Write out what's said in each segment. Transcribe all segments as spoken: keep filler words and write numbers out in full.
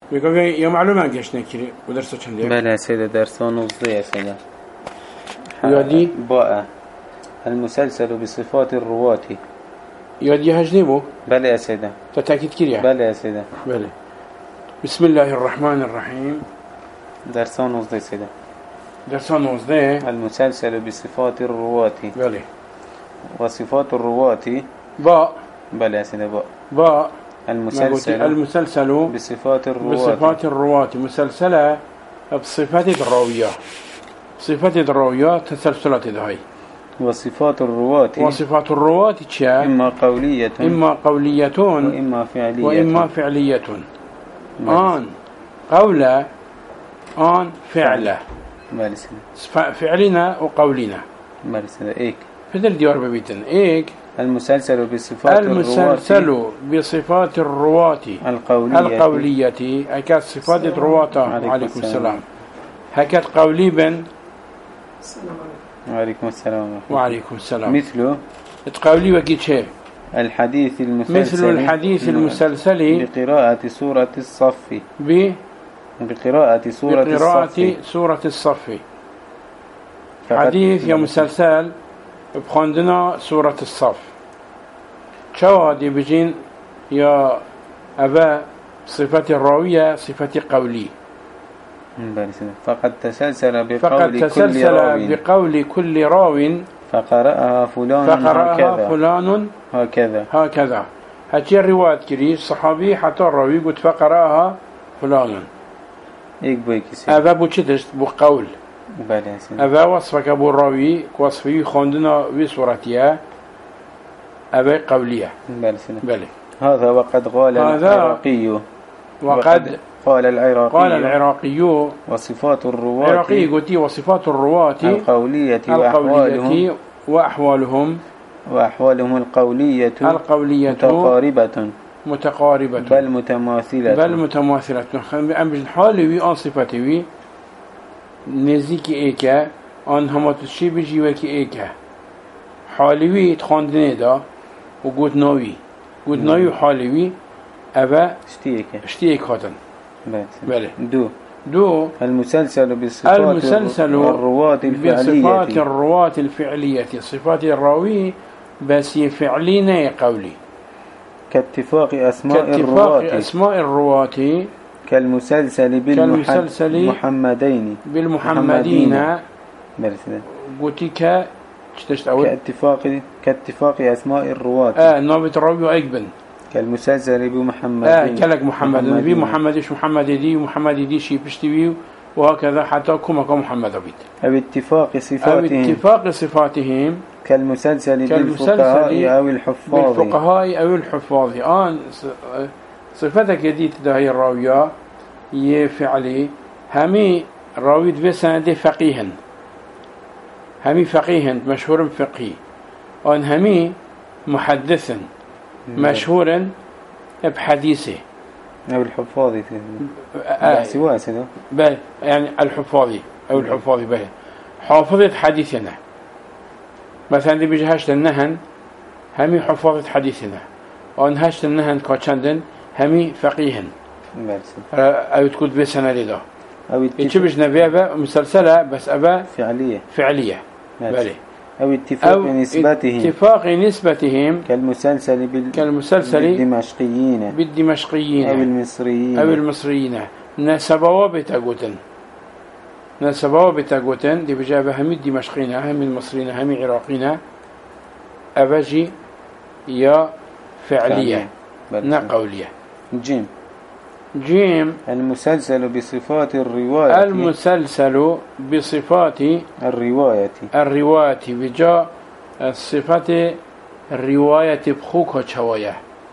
بيقول يا معلومة قش نكري ودرسه كم دير؟ بلى سيدة درسان وصدي يا سيدة. يودي باء المسلسل بصفات الرواة. يودي هجنبه؟ بلى يا سيدة. تتأكد كريا؟ بلى يا سيدة. بلى. بسم الله الرحمن الرحيم. درسان وصدي سيدة. درسان وصدي. المسلسل بصفات الرواة. بلى. وصفات الرواة. باء. بلى يا سيدة باء. باء. المسلسل المسلسل بصفات الرواة. بصفات الرواة مسلسلة بصفات الراوية. صفات الراوية تسلسلات هاي. وصفات الرواة وصفات الرواة تشاء إما قولية إما قولية وإما فعلية وإما فعلية. آن قولة آن فعلة. فعلنا وقولنا. مارسنا إيك. فدر ديار ببيتن إيك. المسلسل بصفات المسلسل الرواة بصفات الرواة القولية القولية هكذا صفات الرواة. عليكم السلام. هكذا قولي بن وعليكم السلام. وعليكم السلام. مثله تقولي وكيد شيء الحديث المسلسل مثل الحديث المسلسل بقراءة سورة الصف ب بقراءة سورة بقراءة الصف سورة الصف. حديث يا مسلسل بخندنا سورة الصف. شو دي بجين يا أبا صفة الراوية صفة قولي. فقد تسلسل بقول فقد تسلسل كل راو بقول كل راو فقرأها فلان فقرأها هكذا فلان هكذا هكذا. هاتي الرواية كريش صحابي حتى الراوي قلت فقرأها فلان. إيك بويكي سيد أبا بوشتش بقول بلى سيد أبا وصفك أبو الراوي وصفي خندنا بصورتها أبا قولية. بلى سيد بلى. هذا وقد قال العراقي وقد قال العراقي قال العراقي وصفات الرواة العراقي قلت وصفات الرواة القولية القولية وأحوالهم وأحوالهم القولية القولية متقاربة متقاربة بل متماثلة بل متماثلة. أم بالحالوي أن صفتي نزيك إيكا أن هماتشي بجيوك إيكا حالوي تخاندنه دا وقلت ناوي قلت ناوي حالوي أبا اشتيك اشتيك هاتن. بله. دو دو المسلسل بصفات المسلسل الرواة الفعلية بصفات الرواة الفعلية صفات الراوي بس فعلين قولي كاتفاق أسماء كاتفاق الرواة أسماء الرواة كالمسلسل بالمحمدين بالمحمدين قلتك كاتفاق كاتفاق أسماء الرواة آه نابت الراوي أقبل كالمسلسل بمحمدين آه كلك محمد النبي محمد إيش محمد دي محمد دي شيء بيشتويه وهكذا حتى كم كم محمد أبيت. أو اتفاق صفاتهم أو اتفاق صفاتهم كالمسلسل بالفقهاء أو الحفاظ بالفقهاء أو الحفاظ. آن صفتك جديد ده الراوية يفعلي همي راوي بسند فقيها همي فقيها مشهور فقيه. آن همي محدثا مشهورا بحديثه أو الحفاظ آه سواسة بل يعني الحفاظي أو الحفاظي به حافظة حديثنا مثلا اللي بيجهش النهن همي حفاظة حديثنا وانهش النهن كاتشندن همي فقيها أو تكون بسنة لذا أو يتشبش نبيبة مسلسلة بس أبا فعلية فعلية بله. أو اتفاق أو نسبتهم اتفاق نسبتهم كالمسلسل بال... كالمسلسل بالدمشقيين بالدمشقيين أو المصريين أو المصريين نسبوا بتاقوتن نسبوا بتاقوتن دي بجابة هم الدمشقيين هم المصريين هم العراقيين أبجي يا فعلية نقولية. جيم جيم المسلسل بصفات الرواية المسلسل بصفات الرواية الرواية بجاء صفات الرواية بخوك شوايا.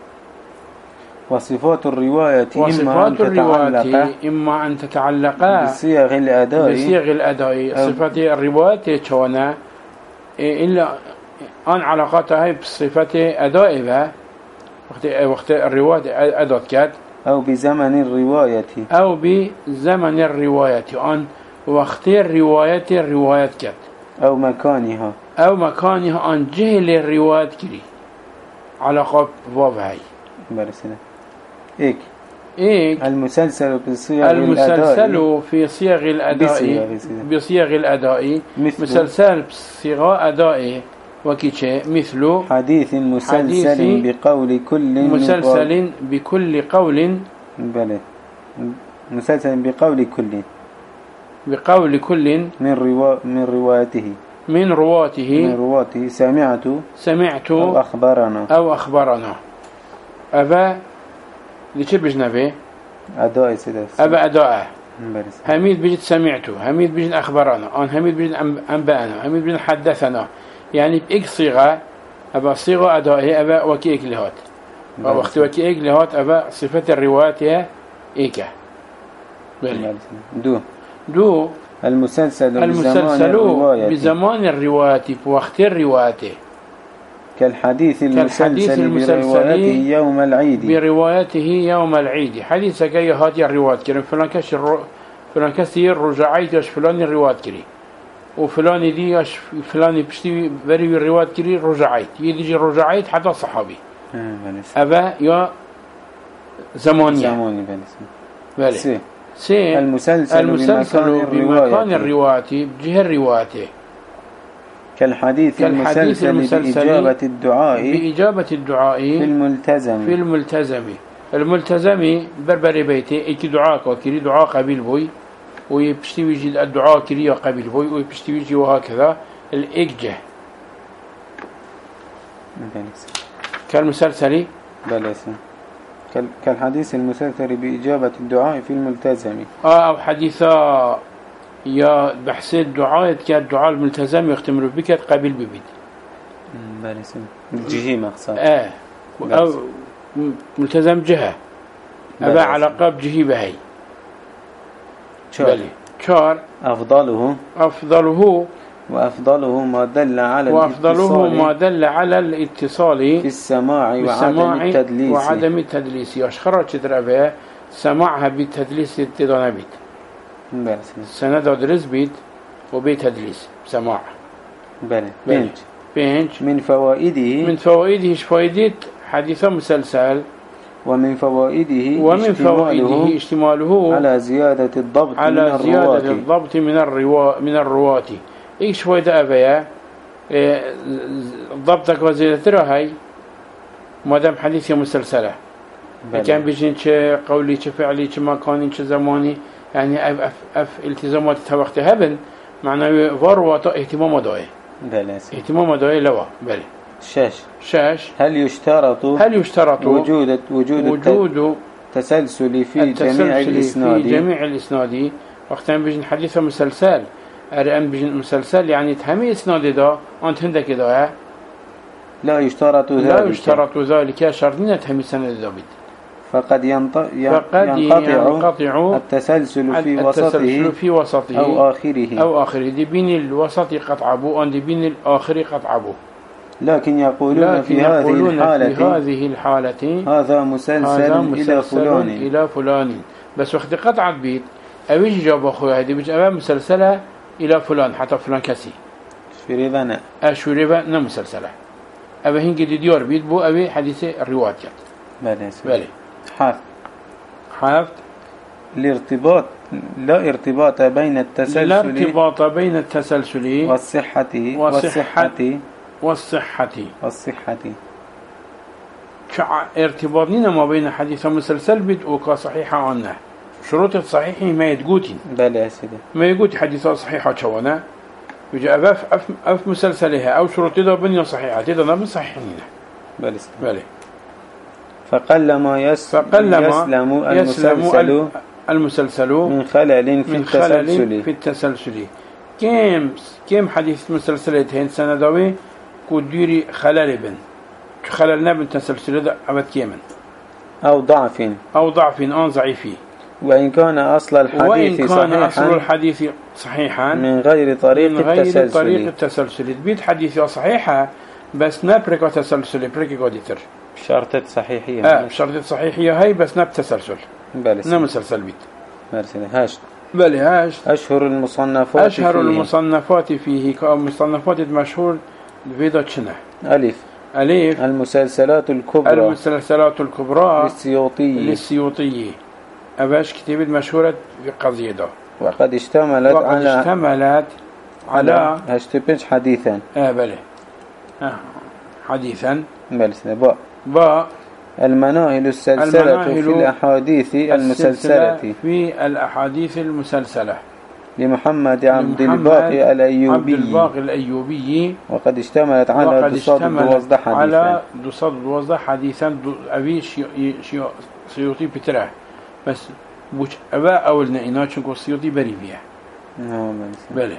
وصفات الرواية وصفات الرواية إما أن تتعلق بصيغ الأداء بصيغ الأداء صفات الرواية شوانا إلا أن علاقتها بصفات أدائها وقت وقت الرواية أداء كات أو بزمن الرواية أو بزمن الرواية أن وقت الرواية الرواية كات أو مكانها أو مكانها أن جهل الرواية كري علاقة باب هاي برسنا إيك إيك المسلسل في صيغ الأداء المسلسل في صيغ الأداء بصيغ الأداء مسلسل بصيغ أداء وكيشة مثل حديث مسلسل حديث بقول كل مسلسل بكل قول بلى مسلسل بقول كل بقول كل من روا من روايته من رواته من رواته سمعت سمعت أو أخبرنا أو أخبرنا أبا ليش بجنبه أداء سدس أبا أداء هميد بجد سمعته هميد بجد أخبرنا أن هميد بجد أنبأنا هميد بجد حدثنا يعني بإك صيغة أبا صيغة أدائه أبا وكي إكلهات وقت وكي إكلهات أبا صفة الرواية إيكا دو دو المسلسل, المسلسل بزمان, بزمان الرواية وقت الرواية كالحديث المسلسل بروايته يوم العيد بروايته يوم العيد حديث كي هاتي الرواية كريم فلان كسر فلان كسر رجعيت يش فلان الرواية كريم وفلان دي يش فلان بشتي بري الرواية كريم رجعيت يجي رجعيت حتى صحابي أبا يا زمانية زماني بلي سي سي المسلسل, المسلسل بمكان الرواية بجهة الرواية كالحديث, كالحديث المسلسل, المسلسل بإجابة الدعاء بإجابة الدعاء في الملتزم في الملتزم الملتزم بربري بيتي اكي دعاء وكري دعاء قبيل بوي ويبشتي ويجي الدعاء كري قبيل بوي ويبشتي ويجي وهكذا الإججة كالمسلسل بلسة كالحديث المسلسل بإجابة الدعاء في الملتزم آه أو حديثا يا بحسين دعاء كالدعاء الملتزم يختمر بك قبيل ببيت بلسة جهة مقصد آه أو ملتزم جهة أبا علاقة بجهة بهي شار شار أفضله أفضله وأفضله ما دل على وأفضله ما دل على الاتصال في السماع وعدم التدليس وعدم التدليس يشخرج تدربها سماعها بالتدليس التدانة بيت سند أدرس بيت وبتدليس سماع بلى بنج بنج من فوائده من فوائده إيش فائدة حديث مسلسل ومن فوائده ومن فوائده اشتماله على زيادة الضبط على من زيادة الرواة الضبط من الرواة من الرواة إيش فائدة أبيا إيه ضبطك وزيادة هاي ما دام حديث مسلسلة كان بيجين ش قولي ش فعلي ش مكاني ش زماني يعني أف, أف, أف التزامات وقت هبن معناه فروة اهتمام داعي بلى اهتمام داعي لوا بلى شاش شاش هل يشترط هل يشترط وجود وجود وجود التسلسل في جميع الإسناد في جميع الإسناد وقتها بيجن حديث مسلسل أرأم بيجن مسلسل يعني تهمي إسناد دا أنت هندك دا لا يشترط ذلك لا يشترط ذلك شرطنا تهمي سند دا بيت فقد ينط... فقد ينقطع, ينقطع التسلسل في وسطه التسلسل في وسطه أو آخره أو آخره دي بين الوسط قطع أبو أن دي بين الآخر قطع أبو لكن يقولون لكن في يقولون هذه الحالة في هذه الحالة هذا مسلسل, هذا مسلسل إلى فلان إلى فلان بس وقت قطع بيت أويش جاب أخويا هذه بيج أمام مسلسلة إلى فلان حتى فلان كسي شريبنا أشريبا نم مسلسلة أبا هنك دي ديار بيت بو أبي حديث الروايات بلى بلى حاف حاف الارتباط لا ارتباط بين التسلسل لا ارتباط بين التسلسل والصحة والصحة والصحة والصحة ارتباطنا ما بين حديث مسلسل بدء صحيحة عنه شروط الصحيح ما يتقوتين بلى سيدي ما يقول حديثة صحيحة شوانا يجي أف أف أف مسلسلها أو شروط ده بنية صحيحة ده نبي صحيحين بلى بلى فقلما يس فقلما يسلم المسلسل المسلسل من خلل في من التسلسل خلل في التسلسل كم كم حديث مسلسلات هين سندوي كديري خلل بن خللنا بن تسلسل ده عبد كيمن أو ضعف أو ضعف أو ضعيف وإن كان أصل الحديث وإن كان صحيحا أصل الحديث صحيحا من غير طريق من غير التسلسل طريق التسلسل بيت حديث صحيحة بس نبرك تسلسل بريك قديتر شرطة صحيحية آه شرطة صحيحية هاي بس نب تسلسل بلى نم مسلسل بيت مرسل هاشت بلى هاش أشهر المصنفات أشهر فيه. المصنفات فيه كمصنفات المشهور الفيدا تشنه ألف ألف المسلسلات الكبرى المسلسلات الكبرى للسيوطي للسيوطي أباش كتابة مشهورة في قضية ده. وقد اشتملت وقد على اشتملت على هشتبنش حديثا. آه بله آه حديثا. بله باء باء المناهل السلسلة المناهل في الأحاديث المسلسلة في الأحاديث المسلسلة لمحمد عبد الباقي الأيوبي عبد الباقي الأيوبي. وقد اشتملت على وقد دصاد الوزد حديثا على دصاد الوزد حديثا أبي سيوطي بتره بس بوش أبا أولنا إنا شنكو سيوطي بريبيا. نعم بله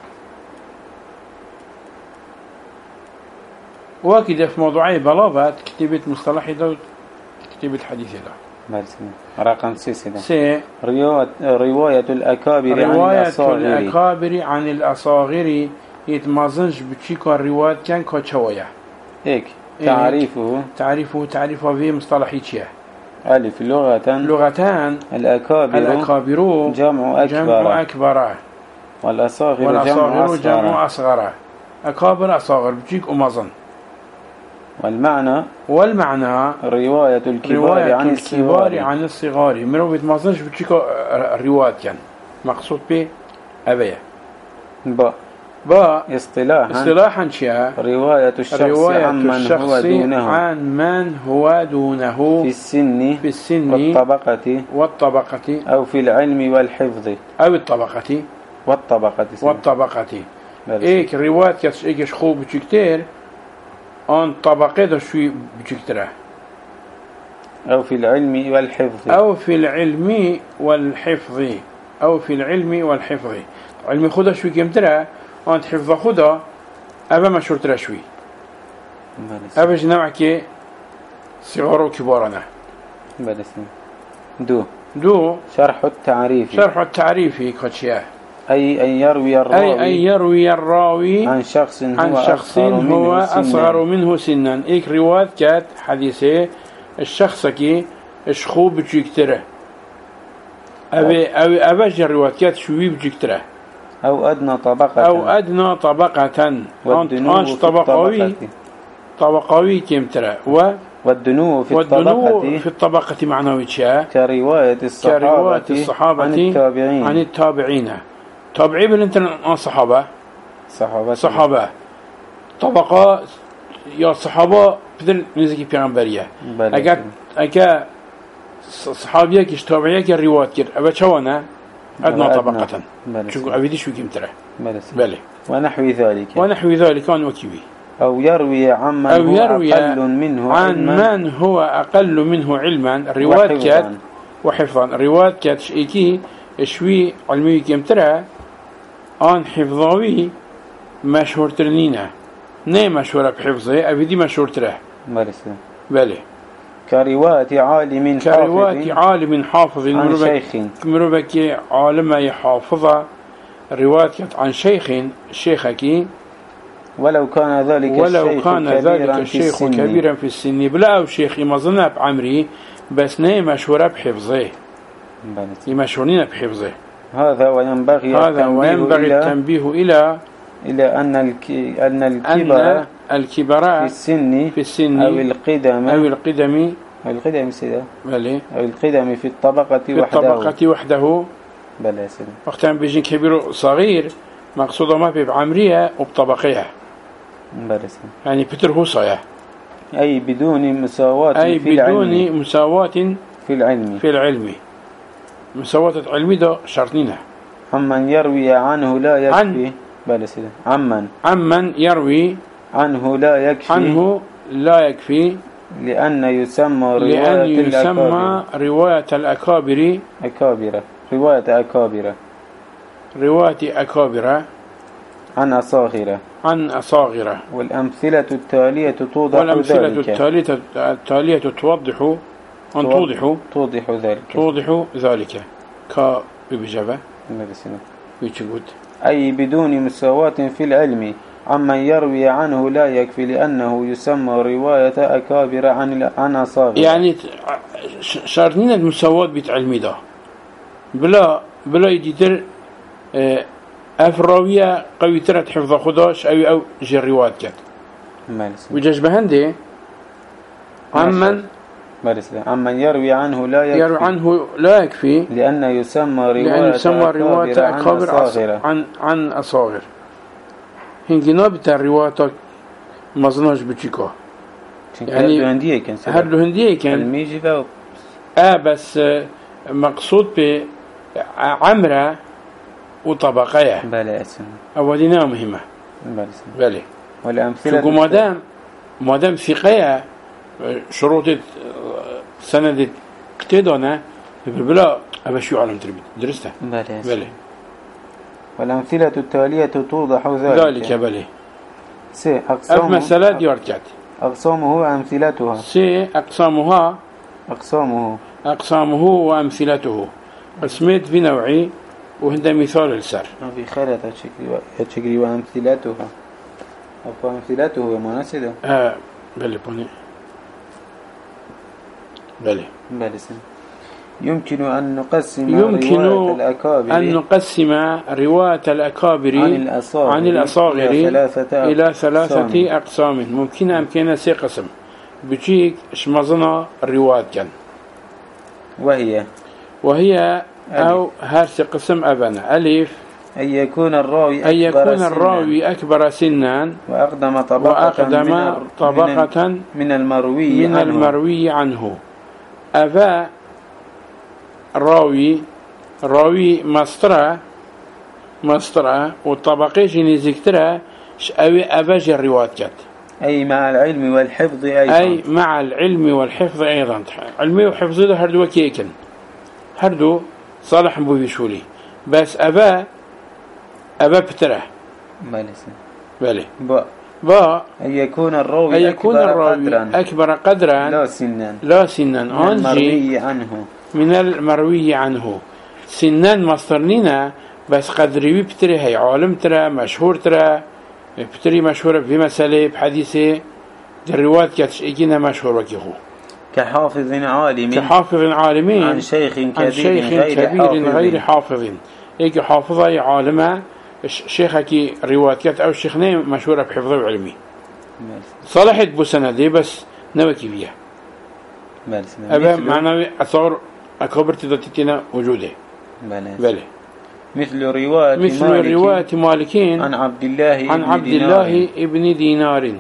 وكذا في موضوعي بلاغات كتابة مصطلح ده كتابة حديث ده. رقم سيسة سي رواية الأكابر رواية عن الأصاغر الأكابر عن الأصاغر يتمازنش بتشيكو الروايات كان كوتشوية. إيك تعريفه تعريفه تعريفه في مصطلحي شيء. ألف لغة لغتان الأكابر الأكابر جمع أكبر جمع أكبر والأصاغر, والأصاغر جمع, جمع أصغر. أكابر أصاغر بتشيك أمازن. والمعنى والمعنى رواية الكبار رواية عن الكبار الصغار عن الصغار. مرو بيتمازنش بتشيكو الروايات كان مقصود به أبيه. با با اصطلاحا اصطلاحا شيء رواية الشخص رواية عن من الشخص هو دونه عن من هو دونه في السن في السن والطبقة والطبقة أو في العلم والحفظ أو الطبقة والطبقة والطبقة. إيك رواية كش إيكش خو بتشكتير أن طبقة ده شوي بتشكتره أو في العلم والحفظ أو في العلم والحفظ أو في العلم والحفظ. علم خدا شوي كم ترى أنت حفظ خدا أبا مشهور ترى شوي أبا جنوعك صغار وكبارنا. دو دو شرح التعريف شرح التعريف كتشياه أي أن يروي الراوي أي أن يروي الراوي عن شخص هو عن شخص هو أصغر منه سنا. إيك رواية كات حديثة الشخص كي اشخو بجيكتره أبي أبي أبجر الرواية كات شوي بجيكتره أو أدنى طبقة أو أدنى طبقة أنش طبقوي طبقوي كم ترى و والدنو في والدنو الطبقة في الطبقة معنوي شيء كرواية الصحابة كرواية الصحابة عن التابعين عن التابعين تابعين بالإنترنت عن صحابة صحابة صحابة طبقة يا صحابة بدل نزكي بيعنبرية أكاد أكاد صحابية كش تابعية كالرواية كر أبا شوانا أدنى طبقة شو أبيدي شو كم ترى بله ونحو ذلك ونحو ذلك كان وكيوي أو يروي عمن أو هو يروي أقل منه عن علما من هو أقل منه علما رواية كات وحفظا رواية كات شيكي شوي علمي كم ترى آن حفظاوي مشهور ترنينه نه مشهورة بحفظه أبدي مشهور تره بله كرواية عالم كرواية عالم حافظ عن شيخ مروبك عالم يحافظ رواية عن شيخ شيخك ولو كان ذلك ولو الشيخ كان ذلك الشيخ كبيرا في السن بلا أو شيخ يمظن بعمري بس نه مشهورة بحفظه يمشهورين بحفظه. هذا وينبغي هذا وينبغي التنبيه إلى إلى أن الكي أن الكبر الكبراء في السن في السن أو القدم أو القدم أو القدم سيدا بلى أو القدم في الطبقة في وحده الطبقة وحده بلى سيدا وقتها بيجي كبير صغير مقصوده ما بعمرية وبطبقية بلى سيدا يعني بتر هو صيا أي بدون مساواة أي في بدون العلم مساواة في العلم في العلم مساواة العلم ده شرطينه. عمن يروي عنه لا يكفي عن بلى سيدا عمن عمن يروي عنه لا يكفي عنه لا يكفي لأن يسمى رواية لأن يسمى الأكابر رواية الأكابر أكابر رواية أكابر رواية أكابر عن أصاغرة عن أصاغرة. والأمثلة التالية توضح والأمثلة ذلك التالية التالية توضح أن توضح توضح ذلك توضح ذلك ك بجبة ويتشبود أي بدون مساواة في العلم عمن يروي عنه لا يكفي لأنه يسمى رواية أكابر عن عن أصاغرة. يعني شرطين المساواة بتعلمي ده بلا بلا يدير أفراوية قوي ترى حفظ خداش أو أو جريوات كات وجاش بهندي عمن بارسلام عمن يروي عنه لا يكفي يروي عنه لا يكفي لأنه يسمى رواية لأن يسمى رواية أكابر عن أصاغر عن عن أصاغر هنجي نابت الرواية مظناش بتشيكو يعني هر هندية كان هر هندية كان الميجي ذا آه بس مقصود بعمرة وطبقية بلى اسم أولينا مهمة بلى بلى والأمثلة شو مادام مادام ثقية شروط سند كتيدونا بلا أبشي علم تربيت درستها بلى بلى والأمثلة التالية توضح ذلك ذلك بلى سي أقسامه أف مسألة دياركات أقسامه وأمثلتها سي أقسامها أقسامه أقسامه وأمثلته قسمت في نوعي وهذا مثال السر في خيرة تشكري وأمثلتها أو أمثلته ما نسيده آه بلى بني بلى بلى سن يمكن أن نقسم يمكن رواية الأكابر أن نقسم رواية الأكابر عن الأصاغر, عن الأصاغر إلى ثلاثة, إلى ثلاثة أقسام ممكن أمكن سي قسم بتشيك شمزنا الرواية كان وهي وهي أو هارس قسم أبنا ألف أن يكون الراوي أن أكبر يكون سنا الراوي أكبر سنا وأقدم طبقة, وأقدم من, طبقة من, من المروي من عنه المروي عنه أبا راوي راوي مصطرة مصطرة والطبقة جيني ذكرها أوي أباج الروايات كات أي مع العلم والحفظ أيضا أي مع العلم والحفظ أيضا علمي وحفظ ده هردو كيكن هردو صالح بوفيشولي بس أبا أبا بتره بله با با أن يكون الراوي أن يكون أكبر الراوي قدرا أكبر قدرا لا سنا لا سنا من أنجي المروي عنه من المروي عنه سنان مصدرنينا بس قدري بتري هي عالم ترى مشهور ترى بتري مشهور في مسألة بحديثة الروايات كاتش إجينا مشهور وكيهو كحافظ عالم كحافظ عالمين عن شيخ كبير, عن شيخ غير, كبير حافظ. غير حافظ إيك حافظة عالمة شيخك روايات أو شيخنا مشهورة بحفظه وعلمي صالحت بسندي بس نوكي فيها أبا معنى أثار أكبر تدتنا وجوده بله مثل رواية مثل مالك رواية مالكين عن عبد الله عن عبد الله ابن دينار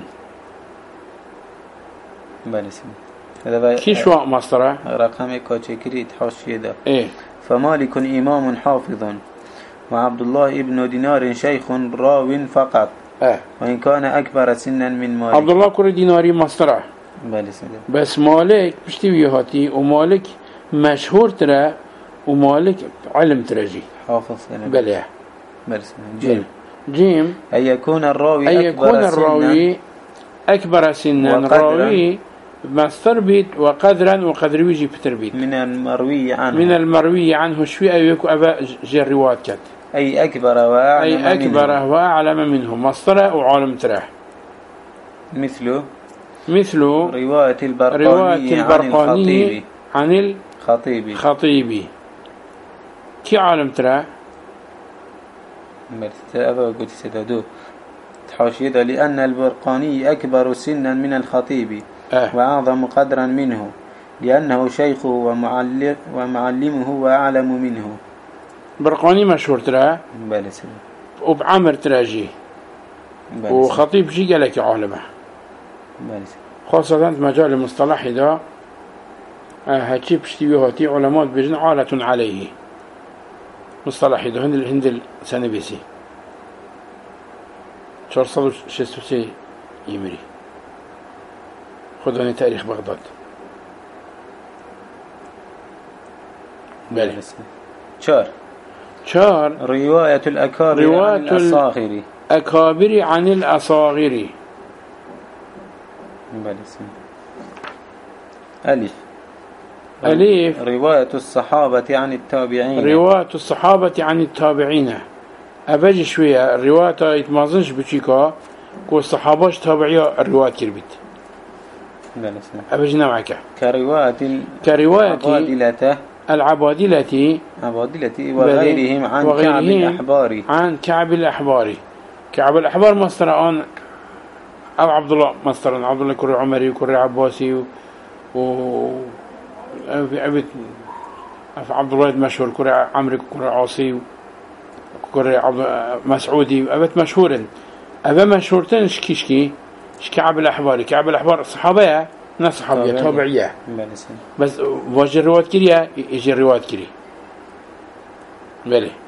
بله كيشوا مصدره رقم كاتشكريت حاشية ده إيه فمالك إمام حافظ وعبد الله ابن دينار شيخ راو فقط اه وإن كان أكبر سنا من مالك عبد الله كل ديناري مصدره بله بس مالك بشتوي هاتي ومالك مشهور ترى ومالك علم ترجي حافظ بله بله جيم جيم أن يكون الراوي أن أكبر يكون الراوي أكبر سنا الراوي مصدر بيت وقدرا وقدر ويجي بتربيت من المروي عنه من المروي عنه شوي أيك أبا جريوات كت أي أكبر وأعلم أي أكبر منه. وأعلم منه مصدر وعالم تراه مثل مثل رواية البرقاني, رواية البرقاني عن الخطيب الخطيب كي عالم تراه أبا قلت سدادو تحاشيدا لأن البرقاني أكبر سنا من الخطيب آه. وأعظم قدرا منه لأنه شيخه ومعلم ومعلمه وأعلم منه برقاني مشهور تراه بله سلام وبعمر تراجي وخطيب جي قالك عالمه بله خاصة مجال المصطلح ده هاتي بشتوي هاتي علماء بجن عالة عليه مصطلح ده هند الهند سنبيسي شرصلو شستوسي يمري خذوني تاريخ بغداد بله شار شار رواية الأكابر رواية عن الأصاغر الأكابر عن الأصاغر بله ألف ألف رواية الصحابة عن التابعين رواية الصحابة عن التابعين أبجي شوية الرواية يتمازنش بشيكا كو الصحابة تابعية الرواية كربت أبجي نوعك كرواية كرواية العبادلة العبادلة عبادلة وغيرهم عن وغيرهم كعب الأحبار عن كعب الأحبار كعب الأحبار مصدر أو عبد الله مصدر عبد الله كري عمري وكري عباسي و أبت عبد الله مشهور كرة عمرو كرة عاصي كرة عبد مسعودي أبت مشهورا أبا مشهورتين شكي شكي شكي عبد الأحبار كعب الأحبار الصحابة ناس صحابية تابعية بس واجه الروايات كريا يجي الروايات كري بله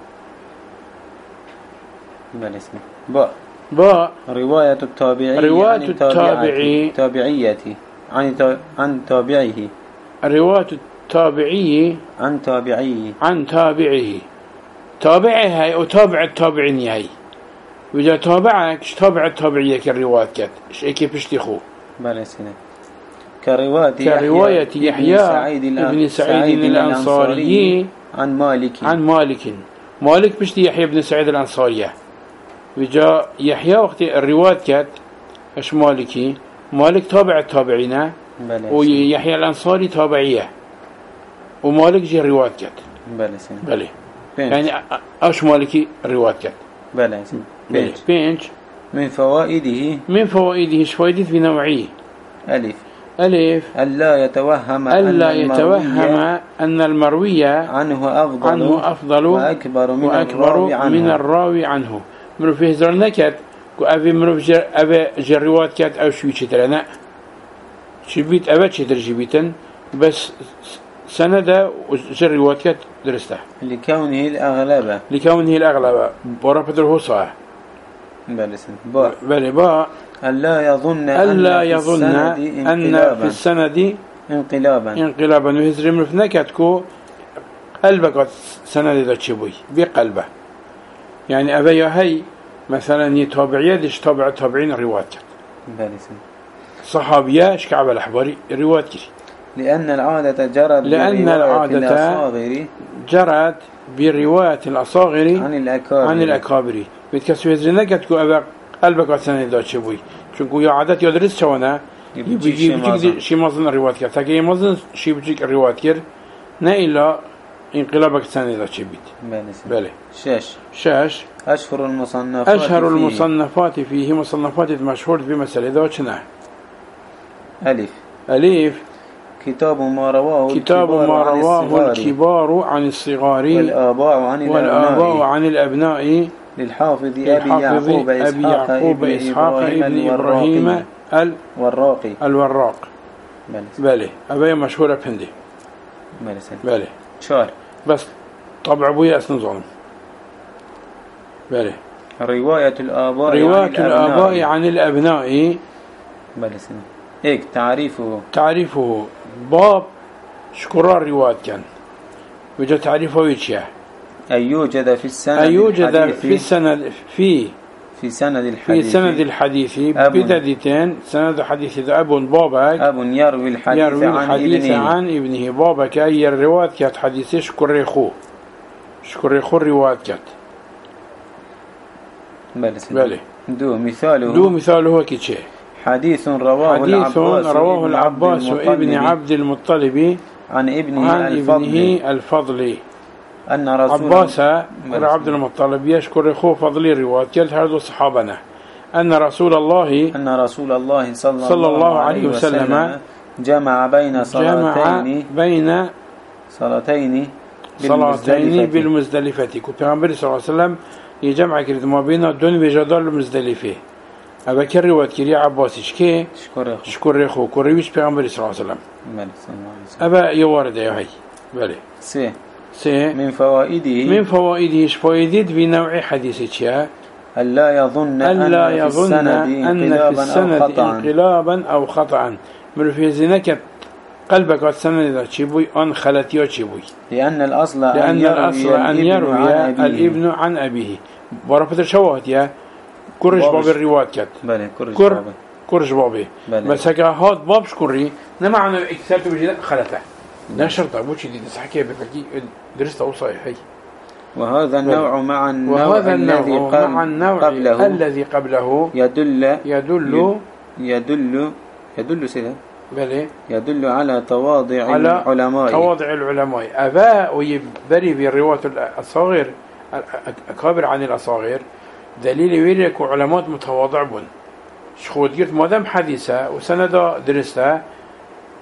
بله اسمه با با رواية التابعي رواية التابعي تابعية عن عن تابعه رواية التابعي عن تابعيه عن تابعه تابعه هاي وتابع التابعين هاي وإذا تابعك تابع التابعية كالرواية كات شيء بيشتخو بله سنة كرواية كرواية يحيى بن سعيد الأنصاري عن مالك عن مالك مالك بشتي يحيى بن سعيد الأنصارية وجاء يحيى وقت الرواية كات اش مالكي مالك تابع التابعين ويحيى الأنصاري تابعية ومالك جي الرواية كات بله سنة بله يعني اش مالكي الرواية كات بله سنة بله بينج من فوائده من فوائده فوائده في نوعيه ألف ألف ألا يتوهم ألا يتوهم أن المروي عنه أفضل عنه أفضل وأكبر من وأكبر الراوي عنه من الراوي عنه مرو في هزار نكت كو أبي مرو جر أبي جروات كات أو شوي شترنا شبيت أبي شتر جبيتن بس سند جروات كات درسته لكونه الأغلب لكونه الأغلب ورفض الهصاة بل با بل با ألا يظن ألا يظن أن في السند انقلابا انقلابا وهزر من في نكتكو قلبك سند ذا تشبوي بقلبه يعني أبي هاي مثلا يتابعيه ديش تابع تابعين الروايات صحابية شكعب الأحباري الروايات كري لأن العادة جرت لأن العادة جرت برواية الأصاغر عن الأكابر عن الأكابر بتكسو هزر نكتكو أبا قلبك سند ذا تشبوي چونكو يا عادت يدرس شوانا يجي بيجيك شي مازن الروايات كر تاكي مازن شي بيجيك الروايات كر نا إلا انقلابك الثاني ذا شي بيت بله شاش شاش أشهر المصنفات أشهر المصنفات فيه مصنفات مشهور في مسألة ذا شنه ألف ألف كتاب ما رواه كتاب ما رواه الكبار عن الصغار والآباء عن والآباء عن الأبناء للحافظ أبي يعقوب أبي يعقوب إسحاق ابن إبراهيم الوراقي الوراق بله أبي مشهورة بهندي بله شار بس طبع أبويا أسن ظلم بله رواية الآباء رواية عن الآباء عن الأبناء بله سنة هيك تعريفه تعريفه باب شكرار رواية كان وجه تعريفه ويتشاه أن يوجد في السند أن يوجد في السند في في سند الحديث في سند الحديث بددتين سند الحديث إذا أب بابك أب يروي الحديث, يروي عن, الحديث ابنه. عن ابنه بابك أي الرواية كانت حديث شكر خو شكر خو الرواية كانت بله دو مثاله دو مثاله كيتشي حديث رواه حديث العباس رواه العباس وابن عبد المطلب عن ابنه عن الفضل ابنه الفضل أن رسول عباس عبد المطلب يشكر خو فضل الرواية كانت هذا صحابنا أن رسول الله أن رسول الله صلى, صلى الله عليه وسلم, وسلم جمع بين صلاتين جمع بين صلاتين صلاتين بالمزدلفة كبيران صلى الله عليه وسلم يجمع كريت ما بين الدون بجدار المزدلفة أبا كر رواية كريا عباسش كي شكر خو كرويش بيغمبر صلى الله عليه وسلم أبا يوارد يا هاي بله سي سي من فوائده من فوائده فوائد في نوع حديث ألا يظن ألا أن يظن في السند أن في السند انقلابا أو خطأ من في زنك قلبك والسند إذا تشبوي أن خلتي وتشبوي لأن الأصل لأن أن الأصل أن يروي الابن عن أبيه ورفت الشواهد يا كرش باب الروايات كات بله كرش كر بابه كرش بابي بس هكا هاد باب شكري نما عن اكتسابته بجد خلته لا شرط ابو شي دي تحكي بفكي درست او صحيح وهذا النوع مع النوع وهذا الذي النوع مع النوع قبله الذي قبله يدل يدل يدل يدل سيده بله يدل على تواضع على العلماء تواضع العلماء أباء ويبري بالرواية الأصاغر أكابر عن الأصاغر دليل ويريك علماء متواضع بون شخود قلت مادام حديثة وسندا درستها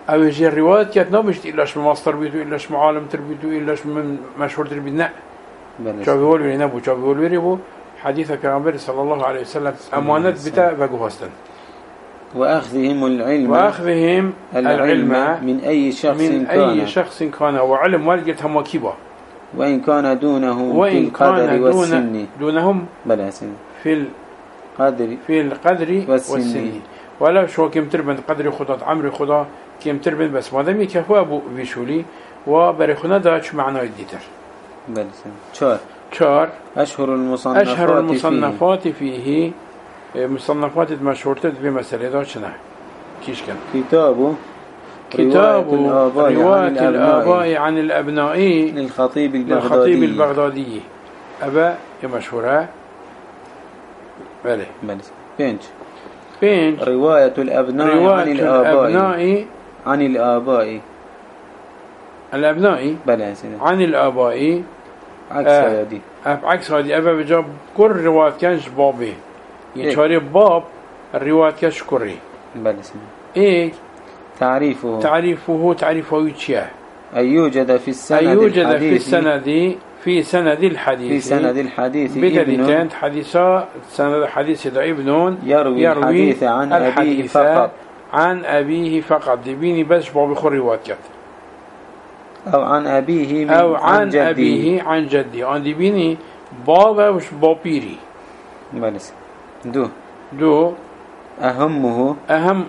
أو يجي الرواية كانت نبشت إلاش ماستر بيتو إلاش معالم تربيتو إلاش من مشهور تربيت نا شو بيقول لي نبو شو بيقول لي بو حديث النبي صلى الله عليه وسلم أمانة بتاع فجوهستن وأخذهم العلم وأخذهم العلم, العلم من أي شخص من كان أي شخص كان وعلم والجت هم كبا وإن كان دونه وإن في القدر كان والسن دون دونهم بلا سن في القدر في القدر والسن, والسن. ولا شو كم تربن قدر خدا عمر خدا كم تربن بس ما دام يكفوا أبو بيشولي وبرخنا داش معنا الديتر بلا سن شار شار أشهر المصنفات أشهر المصنفات فيه, فيه مصنفات المشهورة بمسألة داشنا كيش كان كتابه كتاب رواية الآباء الآباء عن الأبناء للخطيب البغدادي للخطيب البغدادي أبا مشهورة بله بله بينج بينج رواية الأبناء رواية عن الآباء الأبناء عن الآباء الأبناء بله سنة عن الآباء عكس آه هذه عكس هذه أبا بجاب كل رواية كانش بابي يشاري باب الرواية كانش كري بله سنة إيه تعريفه تعريفه تعريفه يتشاه أن يوجد في السند أن يوجد الحديث في السند في سند الحديث في سند الحديث بدليل حديثا سند الحديث ده ابن يروي, يروي الحديث عن أبيه فقط عن أبيه فقط دبيني بس باب خري واتكت أو عن أبيه من أو عن, عن جده. أبيه عن جدي عن دبيني بابا وش بابيري بلس دو دو أهمه أهم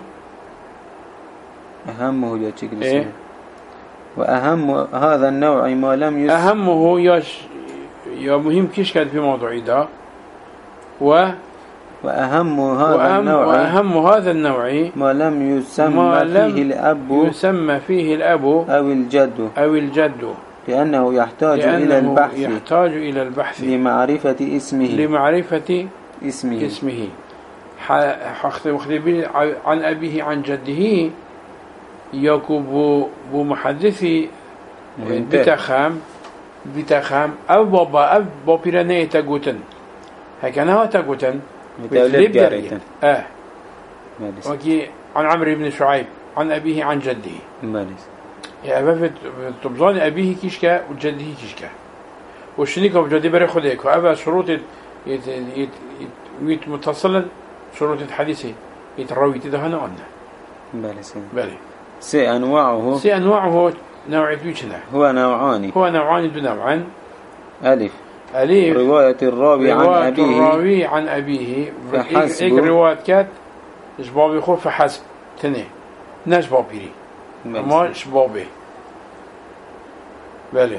أهمه يا إيه؟ وأهم هذا النوع ما لم يس أهمه يش يا مهم كيش كان في موضوع ده و وأهم هذا وأهم النوع وأهم هذا النوع ما لم يسمى ما فيه لم الأب يسمى فيه الأب أو الجد أو الجد لأنه يحتاج لأنه إلى البحث يحتاج إلى البحث لمعرفة اسمه لمعرفة اسمه اسمه حخذ عن أبيه عن جده يكو بمحدثي بتخام بتخام أو بابا أو بابيرانية تقوتن هكذا تقوتن بتولد جاريتن آه وكي عن عمرو بن شعيب عن أبيه عن جده مالس يا أبا تبظان أبيه كيشكا وجده كيشكا والشنيكا بجدي بري خديك وأبا شروط يت يت يت متصلا شروط الحديث يتراوي تدهنا عنه مالس بالي سي أنواعه سي أنواعه نوع دوشنا هو نوعان هو نوعان دو نوعان ألف ألف رواية الراوي عن رواية أبيه الراوي عن أبيه فحسب إيك رواية كات جبابي خور فحسب تنه ناش بابيري أما شبابي بالي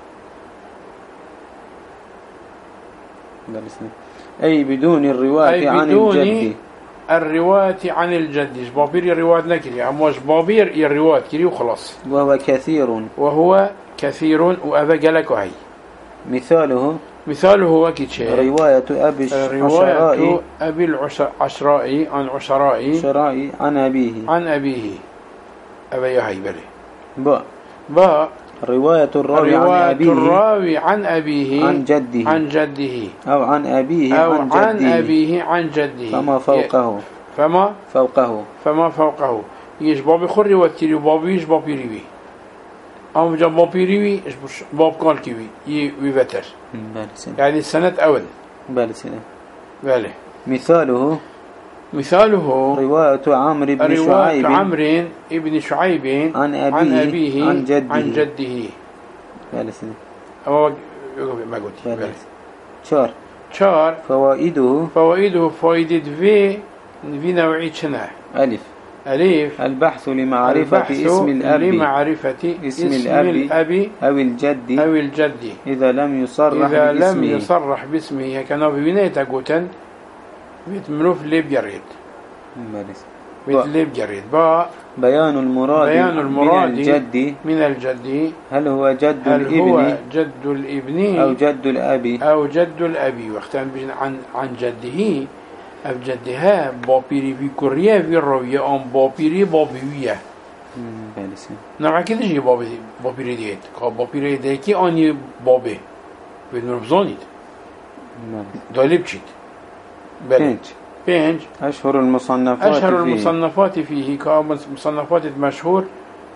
أي بدون الرواية أي عن بدون الجد الرواية عن الجد جبابير الرواية نكري أما جبابير الرواية كري وخلاص وهو كثير وهو كثير وأبا جلك هاي مثاله مثاله هو كيتشي رواية أبي رواية أبي العشراء عن عشراء شراء عن أبيه عن أبيه أبي هاي بلي با با رواية الراوي عن أبيه الراوي عن أبيه عن جده عن جده أو عن أبيه أو عن جده عن أبيه عن جده فما فوقه فما فوقه فما فوقه يش بابي خوري وتيري بابي يش بابي ريوي أم جاب بابي ريوي إيش باب قال كيوي يويفتر يعني السنة أول بالسنة بالي مثاله مثاله رواية عمرو بن شعيب عمرو ابن شعيب عن أبيه عن, أبيه عن جده عن جده بالسنة أو ما قلت بالي شار شار فوائده فوائده فوائد في في نوعية شنو ألف ألف البحث لمعرفة البحث اسم الأب لمعرفة اسم, اسم الأب, الأب أو الجد أو الجد إذا لم يصرح إذا باسمه لم يصرح باسمه كان ببناية تقوتن بيتمروف ليب يريد بيت ليب يريد با بيان المراد بيان المراد من الجد من الجد هل هو جد هل الابن هو جد الابن أو جد الأب أو جد الأب واختان عن عن جده أو جدها بابيري في كوريا في الروية أم بابيري بابيوية نوع كده شيء بابي بابيري ديت كاب بابيري ديت كي أني بابي بدنا بزانيد دالب شيء بينج بينج أشهر المصنفات أشهر فيه. المصنفات فيه كمصنفات مشهور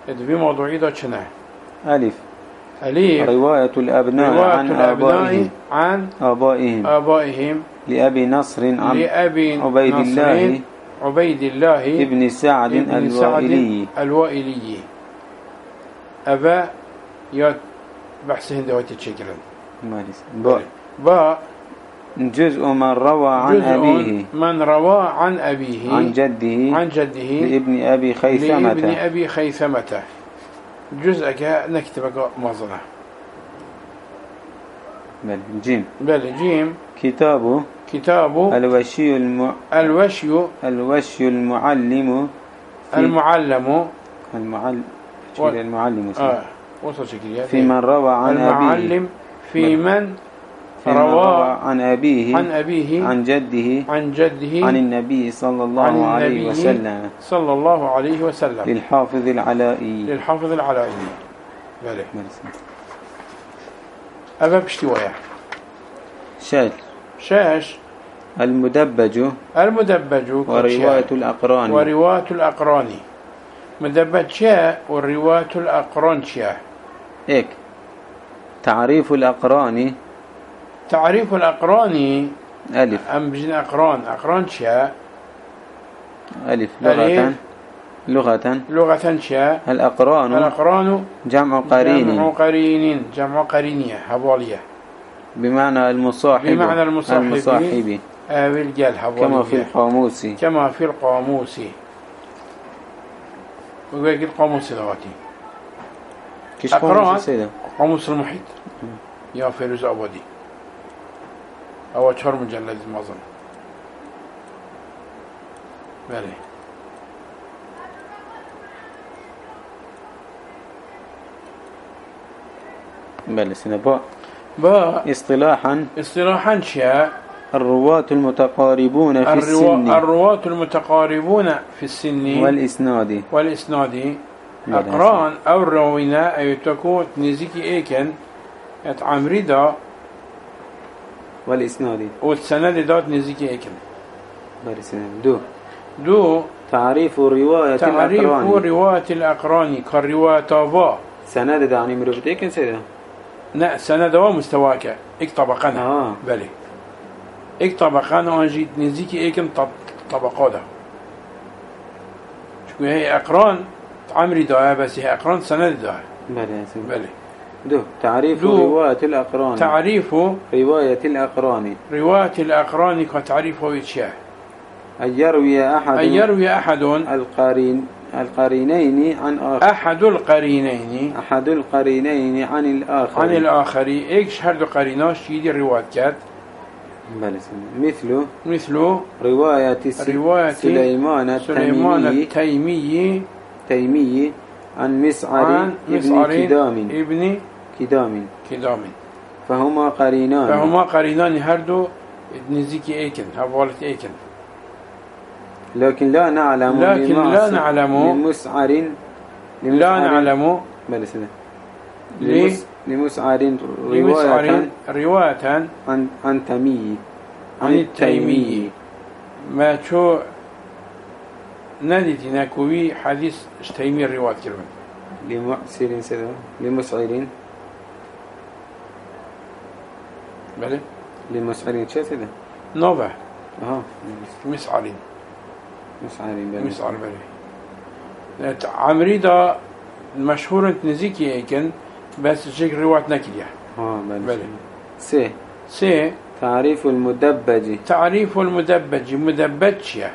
ادبي موضوعي دا چنه ألف أليف رواية الأبناء رواية عن الأبناء آبائهم عن آبائهم آبائهم لأبي نصر عن لأبي عبيد نصر الله عبيد الله ابن سعد ابن سعد الوائلي الوائلي أبا يا بحثهن دواتي تشكلا با با جزء من روى عن جزء أبيه من روى عن أبيه عن جده عن جده لابن أبي لابن خيثمة أبي خيثمة جزء كا نكتبك مظنة بل جيم بل جيم كتابه كتاب الوشي الم... الوشي الوشي المعلم في المعلم المعلم و... المعلم آه. وصل شكلية في من روى عن أبيه المعلم في من في من روى عن أبيه عن أبيه عن جده عن جده عن النبي صلى عن الله عليه النبي وسلم صلى الله عليه وسلم للحافظ العلائي للحافظ العلائي بله أبا بشتي وياه شاش شاش المدبج المدبج ورواية الأقران ورواية الأقران مدبج شاء ورواية الأقران شاء إيك تعريف الأقران تعريف الأقران ألف أم بجن أقران أقران شاء ألف لغة لغة لغة شاء الأقران الأقران جمع قرين جمع قرين جمع قرينية هبالية بمعنى المصاحب بمعنى المصاحب, المصاحب أو الجل هبالية كما في القاموس كما في القاموس ويقول القاموس دواتي كيش قاموس سيدا قاموس المحيط يا فيروز أبدي أو أشهر مجلد المظن بله بله سنة باء باء اصطلاحا اصطلاحا شاء الرواة المتقاربون في الروا... السن الرواة المتقاربون في السن والإسناد والإسناد أقران أو الروينا أي تكون نزيكي إيكن يتعمري دا والإسناد والسند دات نزيكي إيكن بله سنة دو دو تعريف رواية تعريف الأقران رواية الأقران كالرواية با سند دعني مرفت إيكن سيدا لا سند ومستواك إك طبقنا آه. بله إك طبقنا وانجي نزيكي إيكن طب... طبقا دا شكو هي أقران عمري دا بس هي أقران سند دا بله سنة بله دو تعريف دو رواية الأقران تعريف رواية الأقران رواية الأقران كتعريف ويتشاه أن يروي أحد أن يروي أحد القرين القرينين عن آخر أحد القرينين أحد القرينين عن الآخر عن الآخر إيش هرد قريناش يدي الرواية كات مثل مثل رواية رواية سليمان سليمان التيمي التيمي تيمي عن مسعر عن ابن مسعر كدام ابن كدام كدام فهما قرينان فهما قرينان هردو نزيكي ايكن هبولت ايكن لكن لا نعلم لكن لا نعلم لمسعر لا نعلم بل سنة لي لمسعر لمسعر رواية رواية عن عن تيمي عن التيمي ما شو نديتي ناكوي حديث تيمي الرواية كلمة لمسعر سنة لمسعر بله لمسعر شو سنة نوبة اه مسعر مسعر بل مسعر بله عمري دا مشهور نزيكي ايكن بس شيك رواية نكلية اه بل بله سي سي تعريف المدبج تعريف المدبج مدبجية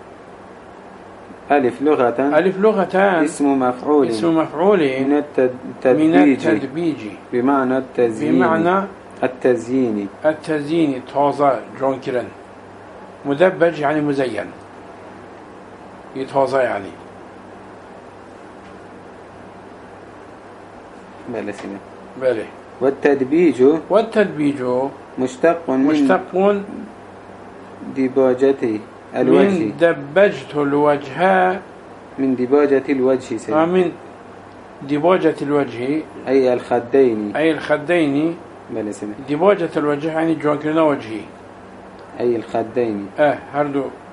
ألف لغة ألف لغتان اسم مفعول اسم مفعول من التدبيج من التدبيج بمعنى التزيين بمعنى التزيين التزيين طازة جون كيرن مدبج يعني مزين يتوازى يعني بلى سنة بله والتدبيج والتدبيج مشتق من مشتق دباجة الوجه من دبجت الوجه من دباجة الوجه سنة من دباجة الوجه أي الخدين أي الخدين بلى سنة دباجة الوجه يعني جون كيرن وجهي أي الخدين اه هردو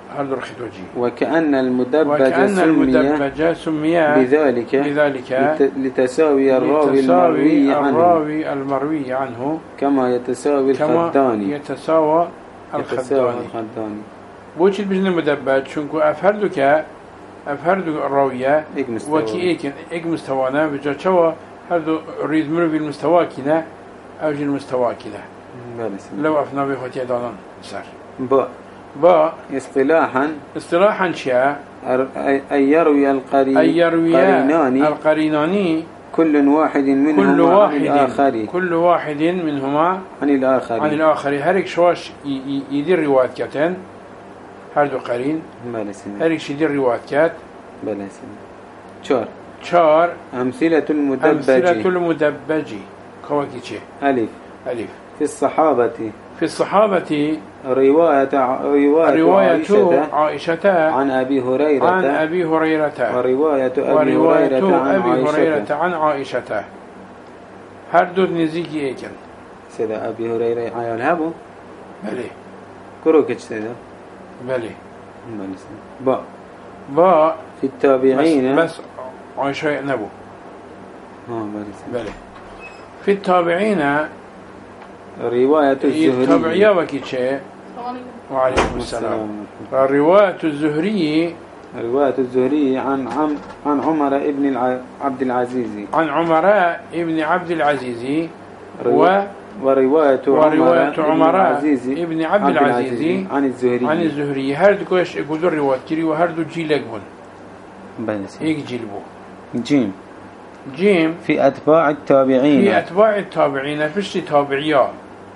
هل رخيت وجهي. وكأن المدبج وكأن سمي المدبج سمي بذلك, بذلك لتساوي الراوي لتساوي المروي عنه الراوي المروي عنه كما يتساوي كما الخداني يتساوى يتساوي الخداني. الخداني. بوش البجن المدبج شنكو أفهردك أفهرد الراوية وكي إيكن إيك مستوانا بجا شوا هردو ريد مروي المستوى كنا أو جي المستوى كنا لو أفنا بخوتي دانان سر با با اصطلاحا اصطلاحا شيا أن يروي القري أن يروي القريناني القريناني كل واحد منهما كل واحد عن الآخر كل واحد منهما عن الآخر عن الآخر هرك شواش يدير روايات كتن هردو قرين هرك شي يدير روايات كات بلا سنة شار شار أمثلة المدبج أمثلة المدبج كواكيتشي ألف ألف في الصحابة في الصحابة رواية رواية, رواية عائشة, عائشة عن أبي هريرة عن أبي هريرة ورواية أبي ورواية هريرة عن أبي عائشة هريرة عن عائشة هردو نزيكي إيكن سيدا أبي هريرة عيال هابو بلي كروكتش سيدا بلي بلي با با في التابعين بس, بس عائشة نبو اه بلي بلي في التابعين رواية الزهري التابعية وكيتشي وعليكم السلام رواية الزهري رواية الزهري عن عم عن عمر ابن الع... عبد العزيز عن عمر ابن عبد العزيز و ورواية ورواية عمر العزيز ابن عبد العزيز عن الزهري عن الزهري هردو كوش يقولوا الرواية كري وهردو جيلك بون بس هيك جيلبو جيم جيم في أتباع التابعين في أتباع التابعين فيش تابعية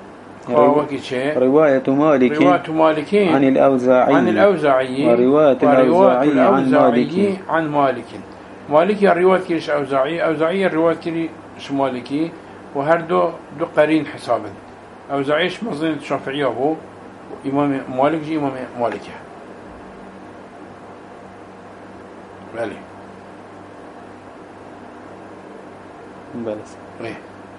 رواية مالك رواية مالك عن الأوزاعي عن الأوزاعي ورواية الأوزاعي عن مالك عن مالك مالك الرواية كريش أوزاعي أوزاعي الرواية كريش مالكي وهردو دو قرين حسابا أوزاعيش مظنة الشافعية هو إمام مالك جي إمام مالك بلي بلس ايه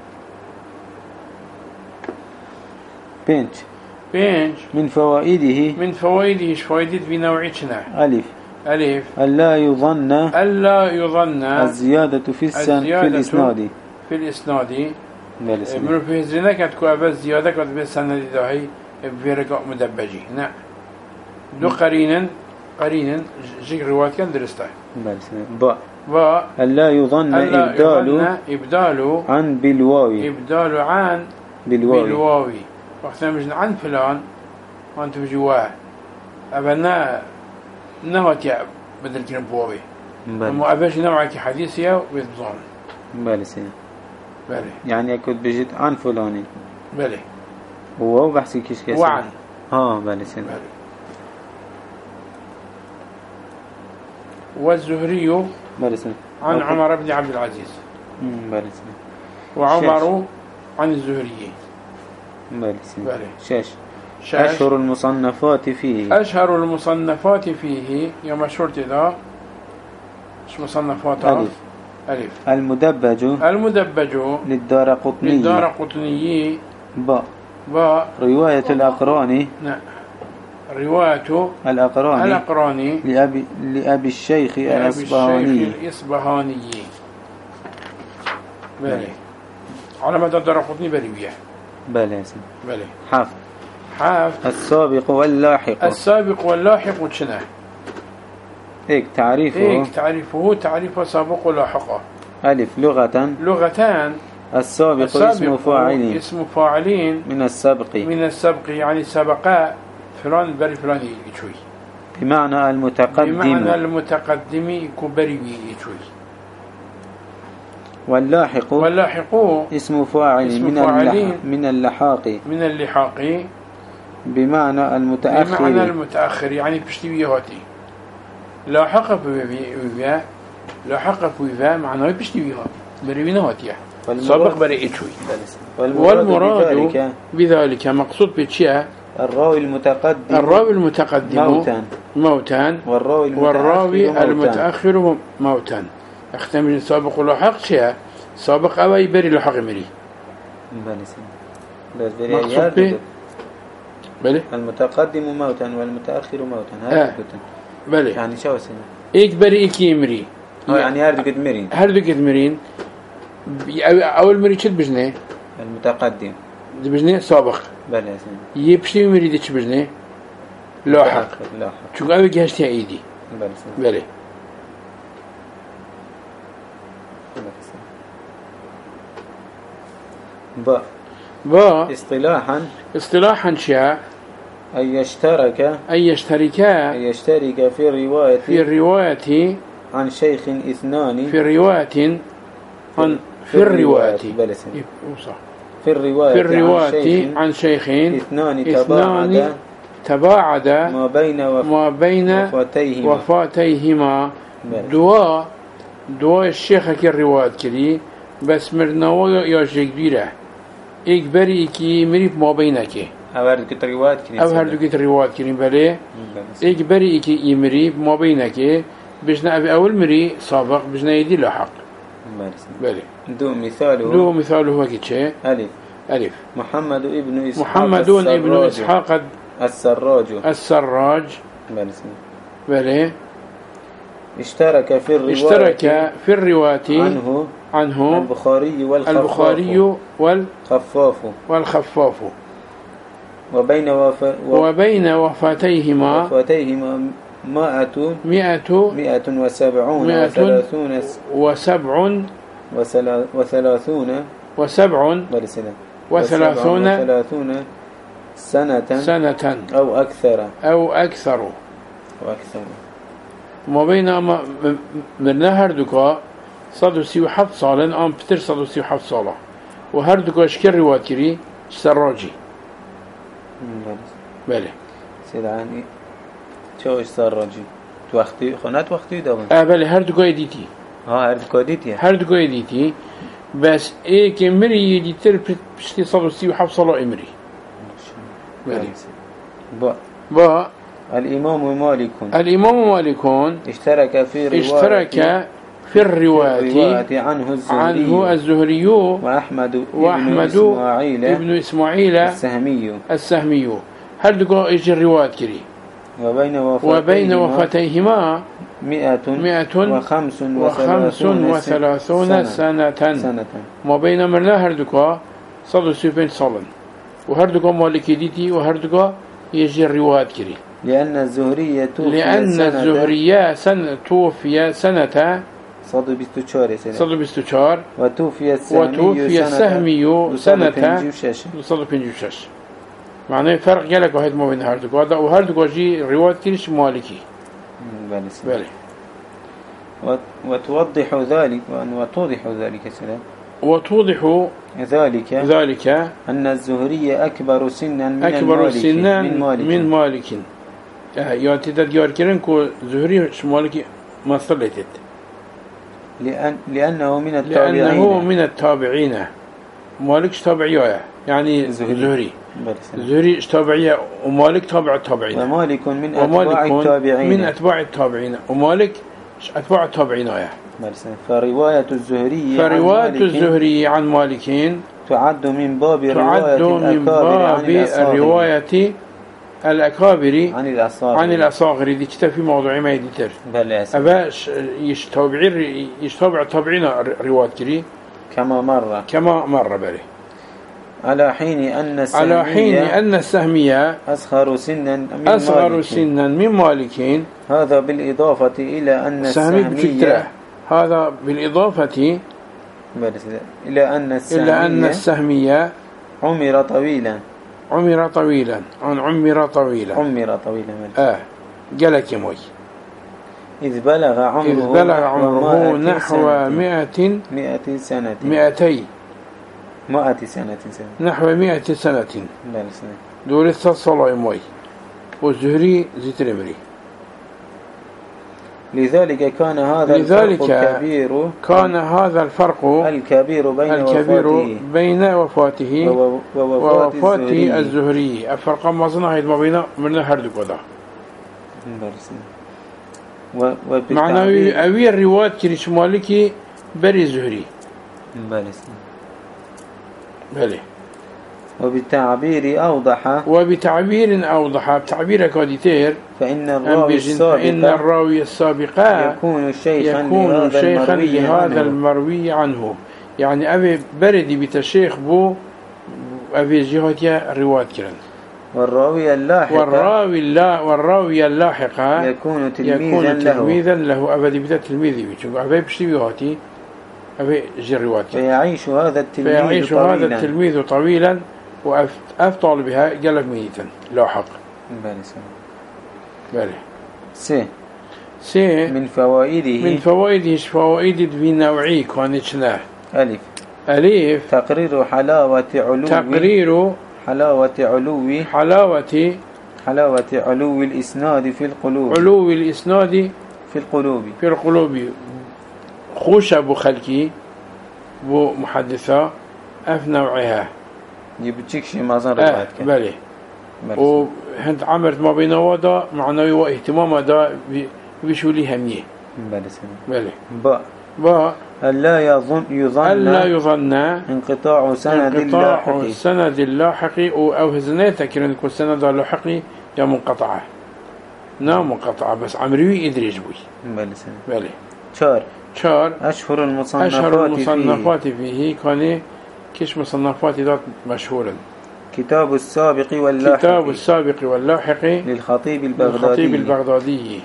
بنج بنج من فوائده من فوائده فوائد بنوعيتنا ألف ألف ألا يظن ألا يظن الزيادة في السن في الإسناد في الإسناد من في الزنا كتكو أبا زيادة كتب السنة دهي بفرقاء مدبجي نعم دو قرينا قرينا جيك رواية كان درسته با با ألا يظن إبدال إبدال عن بالواوي إبدال عن بالواوي بالواوي وقتنا مجن عن فلان وانت بجواه أبنا نهوتي بدل كنا بواوي أما أباش نوعك حديثية ويتبظان بلي سنة بلي يعني كنت بجد عن فلاني بلي هو بحثي كيش كيس وعن ها بلي سنة بلي. والزهري بلي سنة عن عمر بن عبد العزيز بلي سنة وعمر عن الزهري بلي سنة بلي. شاش. شاش أشهر المصنفات فيه أشهر المصنفات فيه يا مشهور تدا مش مصنفات ألف ألف المدبج المدبج للدار قطني للدار قطني با با رواية الأقراني نعم رواية الأقراني الأقراني لأبي, لأبي الشيخ الأصبهاني الإصبهاني بلي على مدى الدار قطني بريوية بلي بلي حافظ حافظ السابق واللاحق السابق واللاحق وشنه هيك تعريفه هيك تعريفه تعريف سابق ولاحق ألف لغة لغتان السابق, السابق اسم فاعلين اسم فاعلين من السبق من السبق يعني سبق فلان بري فلان يشوي بمعنى المتقدم بمعنى المتقدم كبري يشوي واللاحق واللاحق اسم فاعل اسم من اللح من اللحاق من اللحاق بمعنى المتأخر بمعنى المتأخر يعني بشتي هاتي لاحق بيبيا لاحق بيبيا معناه بشتي بيها برينا هاتيه سابق بري يشوي والمراد بذلك, بذلك مقصود بشيء الراوي المتقدم الراوي المتقدم موتا موتا والراوي المتأخر, والراوي المتأخر موتا اختم من سابق ولاحق شيء سابق أو يبري لحق مري مقصود به بله المتقدم موتا والمتأخر موتا آه. هذا كتن بله يعني شو سنة إيك بري إيك يمري يعني هردو قد مرين هردو قد مرين أول مري شد بجنه المتقدم دي بجنه سابق بله سنة يبشتي مري دي چ بجنه لاحق لاحق چونك أول جهشتها إيدي بله سنة بله با با اصطلاحا اصطلاحا شاء أن يشترك أن يشتركا أن يشترك في الرواية في الرواية عن شيخ اثنان في الرواية عن في الرواية بله سنة صح في الرواية في الرواية عن شيخ عن شيخين اثنان اثنان تباعد تباعد ما بين وف... ما بين وفاتيهما وفاتيهما بله. دواء دواء الشيخ كي الرواية كلي بس مرنوا يا جكبيرة إكبري كي مريب ما بينك أو هردو كت رواية كنيسة أو هردو كت الرواية كلي بله إكبري كي يمريب ما بينك بجنا أبي أول مري سابق بجنا يدي لاحق بله دو مثاله دو مثاله هو كتشي ألف ألف محمد ابن إسحاق محمد ابن إسحاق السراج السراج بله. بله اشترك في الرواية اشترك في الرواية عنه عنه البخاري والخفاف البخاري وال خفاف والخفاف وبين وف... و... وبين وفاتيهما وفاتيهما مائة مئة مائة وسبعون مائة وثلاثون وسبع وسلا... وثلاثون وسبع برسلة وثلاثون وثلاثون سنة سنة أو أكثر أو أكثر أو أكثر ما بين ما من هردوكا صدو سيو حفظ صالن آم بتر صدو سيو حفظ صالة وهردوكا اشكر رواية كري سراجي بله سيدعني شو سراجي وقتی خونت وقتی دارن اه بله هردوكا يديتي ها هردوكا ديتي هردوكا يديتي بس ايه كمري يديتر بشتي صدو سيو حفظ صالة امري بله با با الإمام مالك الإمام مالك اشترك في رواية اشترك في الرواية عنه الزهري عنه الزهري وأحمد وأحمد ابن إسماعيل ابن إسماعيل السهمي السهمي هردقوا إيش الرواية كري وبين وفاتيهما وبين وفاتيهما مئة مئة وخمس وخمس وثلاثون سنة, سنة, سنة ما بين مرنا هردقوا صدو سيبين صالن وهردقوا مالكي ديتي وهردقوا يجي الرواية كري لأن الزهرية توفي لأن سنة الزهرية سنة توفي سنة صدو بستوشار سنة صدو بستوشار وتوفي السهمي وتوفي السهمي سنة صدو بنجو شش معناه فرق جالك واحد ما بين هردوكا هذا وهردوكا جي رواية كريش مالكي بله وتوضح ذلك وتوضح ذلك سلام وتوضح ذلك ذلك أن الزهري أكبر سنا من أكبر المالك سنا من مالك, من مالك. آه يعني تديار كرن كو زهري مالكي ما صليتت لأن لأنه من التابعين لأنه من التابعين مالكش تابعيه يعني زهري زهري تابعيه ومالك تابع التابعين ومالك من ومالك أتباع التابعين من أتباع التابعين ومالك أتباع التابعين آية فرواية الزهري فرواية الزهري عن مالكين تعد من باب تعد من باب الرواية الأكابر عن الأصاغر عن الأصاغر دي كتاب في موضوع ما يديتر أبا يشتابعين يشتابع التابعين رواية كري كما مرة كما مرة بله على حين أن السهمية على حين أن السهمية أصغر سنا من أصغر مالك سنا من مالكين هذا بالإضافة إلى أن السهمية هذا بالإضافة إلى أن السهمية إلى أن السهمية عمر طويلا عمر طويلا عن عمر طويلا عمر طويلا آه قالك يا موي إذ بلغ عمره إذ بلغ عمره نحو مئة مئة سنة مئتي مئة سنة سنة نحو مئة سنة دول التصلاة موي والزهري زيت الأمري لذلك كان هذا لذلك الفرق الكبير كان هذا الفرق الكبير بين الكبير وفاته بين وفاته ووفاة الزهري الفرق ما ظنه ما بين من هردك ودا معنى أوي الرواية كريش مالكي بري زهري بلي وبالتعبير أوضح وبتعبير أوضح بتعبير كاديتير فإن الراوي السابق فإن الراوي السابق يكون شيخا يكون لهذا شيخا المروي لهذا عنه. المروي عنه يعني أبي بردي بتشيخ بو أبي جهة رواية كرن والراوي اللاحق والراوي اللا والراوي اللاحق يكون تلميذا يكون له تلميذا له أبدي بتا تلميذي بيشوف أبي بشتي بهاتي أبي جريوات فيعيش هذا التلميذ فيعيش طويلا هذا التلميذ طويلا وأفطل بها قلب ميتا لاحق بله سي سي من فوائده من فوائده فوائد في نوعي كانت شناه ألف أليف تقرير حلاوة علو تقرير حلاوة علو حلاوة حلاوة علو الإسناد في القلوب علو الإسناد في القلوب في القلوب خوش أبو خلقي بو محدثة أف نوعها يبتشيك شي مازن آه روايتك بله وهند عمرت ما بين وضع معنوي واهتمام دا بشولي هميه بله باء با ألا يظن يظن ألا يظن انقطاع سند انقطاع اللاحق السند اللاحق أو هزنيته كرن كل سند اللاحق يا منقطعة نا منقطعة بس عمري إدريج بوي بله بله شار شار أشهر المصنفات أشهر المصنفات فيه, فيه كان كش مصنفات ذات مشهورا كتاب السابق واللاحق كتاب السابق واللاحق للخطيب البغدادي للخطيب البغدادي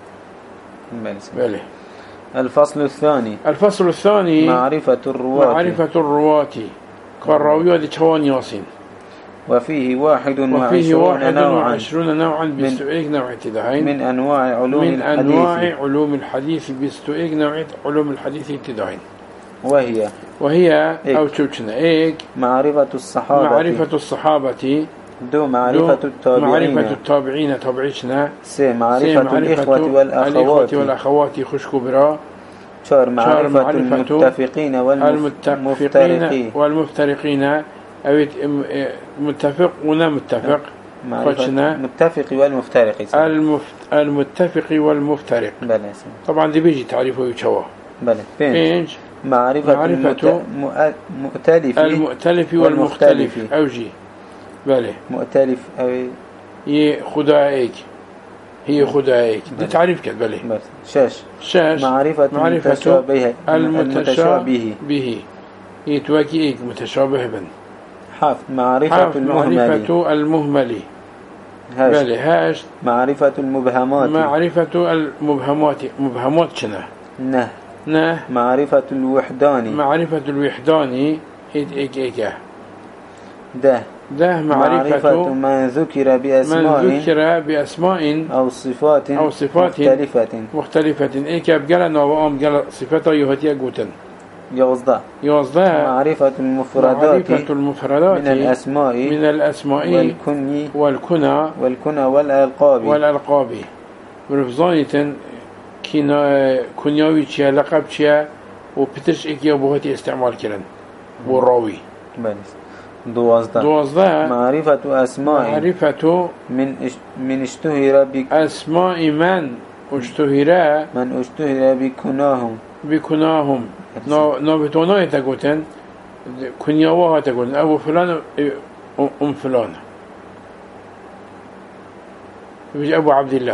بله بله الفصل الثاني الفصل الثاني معرفة الرواة معرفة الرواة كالراوية دي توان ياسين وفيه واحد وفيه وعشرون واحد نوعا وعشرون نوعا بيستوئيك نوع اتداهين من أنواع علوم من الحديث أنواع علوم الحديث بيستوئيك نوع علوم الحديث اتداهين وهي وهي إيك. أو توشنا إيك معرفة الصحابة معرفة الصحابة دو معرفة دو التابعين معرفة التابعين تابعيشنا سي معرفة, سي معرفة الإخوة والأخوات الإخوة والأخوات خشكو برا شار معرفة, معرفة المتفقين المتفقين والمفترقين والمفترقين أو متفق ولا متفق معرفة المتفق والمفترق المفت... المتفق والمفترق بلى طبعا دي بيجي تعريفه يتشوه بلى بينج معرفة, معرفة المؤتلف المؤتلف والمختلف أوجي بلى مؤتلف أو هي خدائك هي خدائك دي تعريف كده بلى شاش شاش معرفة, معرفة المتشابه المتشابه به يتواكي متشابه بن حاف معرفة حاف المهمل معرفة المهمل هاش بلى هاش معرفة المبهمات معرفة المبهمات مبهمات شنه نه نه معرفة الوحداني معرفة الوحداني إيك إيك إيك ده ده معرفة, معرفة من ذكر بأسماء من ذكر بأسماء أو صفات أو صفات مختلفة مختلفة إيك بقالنا وقام قال صفاتها يهتيا قوتن يوزدا يوزدا معرفة المفردات معرفة المفردات من الأسماء من الأسماء والكني والكنى والكنى والألقاب والألقاب برفضانية كنا كنياوي تشيا لقب تشيا وبتش إكيا بوهتي استعمال كرن والراوي بلس دوازدا دوازدا معرفة أسماء معرفة من اش من اشتهر بك أسماء من اشتهر من اشتهر بكناهم بكناهم نو نو بتوناي تقولن كنياوها تقولن أبو فلان أم فلان بيجي أبو عبد الله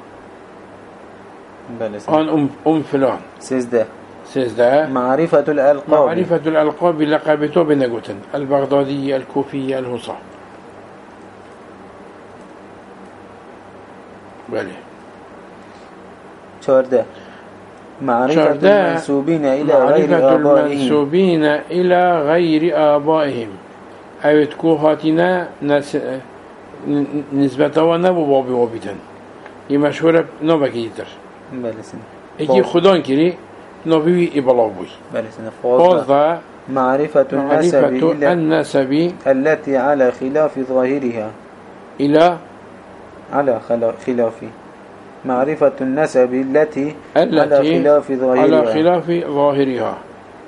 بلس أن أم أم فلان سيزده سيزده معرفة الألقاب معرفة الألقاب لقبته بنقولن البغدادي الكوفي الهصا بله شارده معرفة المنسوبين إلى غير معرفة آبائهم المنسوبين إلى غير آبائهم أو تكوهاتنا نسبة ونبو بابي وابتن يمشهور نوبكي يتر بلسن إيكي خدان كري نبوي إبلاوي بلسن فوضى معرفة النسب, معرفة النسب التي على خلاف ظاهرها إلى على خلاف معرفة النسب التي, التي على خلاف ظاهرها على خلاف ظاهرها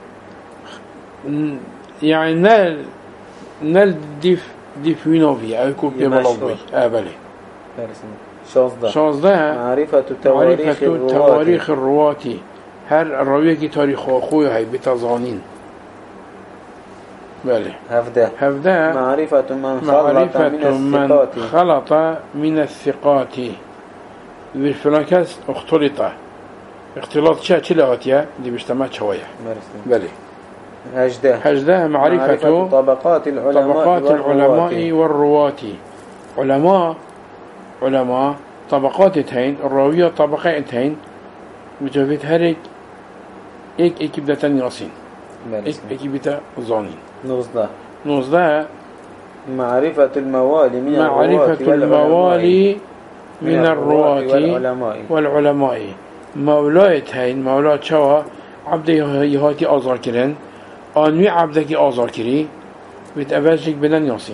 يعني نال نال ديف ديفينوفي أو كوب إبلاوي أبلي شازده شازده معرفة تواريخ الرواة تواريخ الرواة هر الراوية كي تاريخ أخوه هاي بتزانين بله هفده هفده معرفة من خلط معرفة من من الثقات خلط من الثقات بالفلانكاس اختلطه اختلاط شا تلاوتيا دي بيجتمع شوية بله هجده هجده معرفة, معرفة طبقات العلماء طبقات العلماء والرواة علماء علماء طبقاتين الراوية طبقاتين مجافيت هرك ايك ايك بدأ ياسين ايك ايك بدأ ظانين نوزده نوزده معرفة الموالي من معرفة الموالي من, من الرواة والعلماء والعلماء مولايتين مولايت شوا عبد يهاتي آزار كرن آنوي عبدك آزار كري بتأبجك بدن ياسين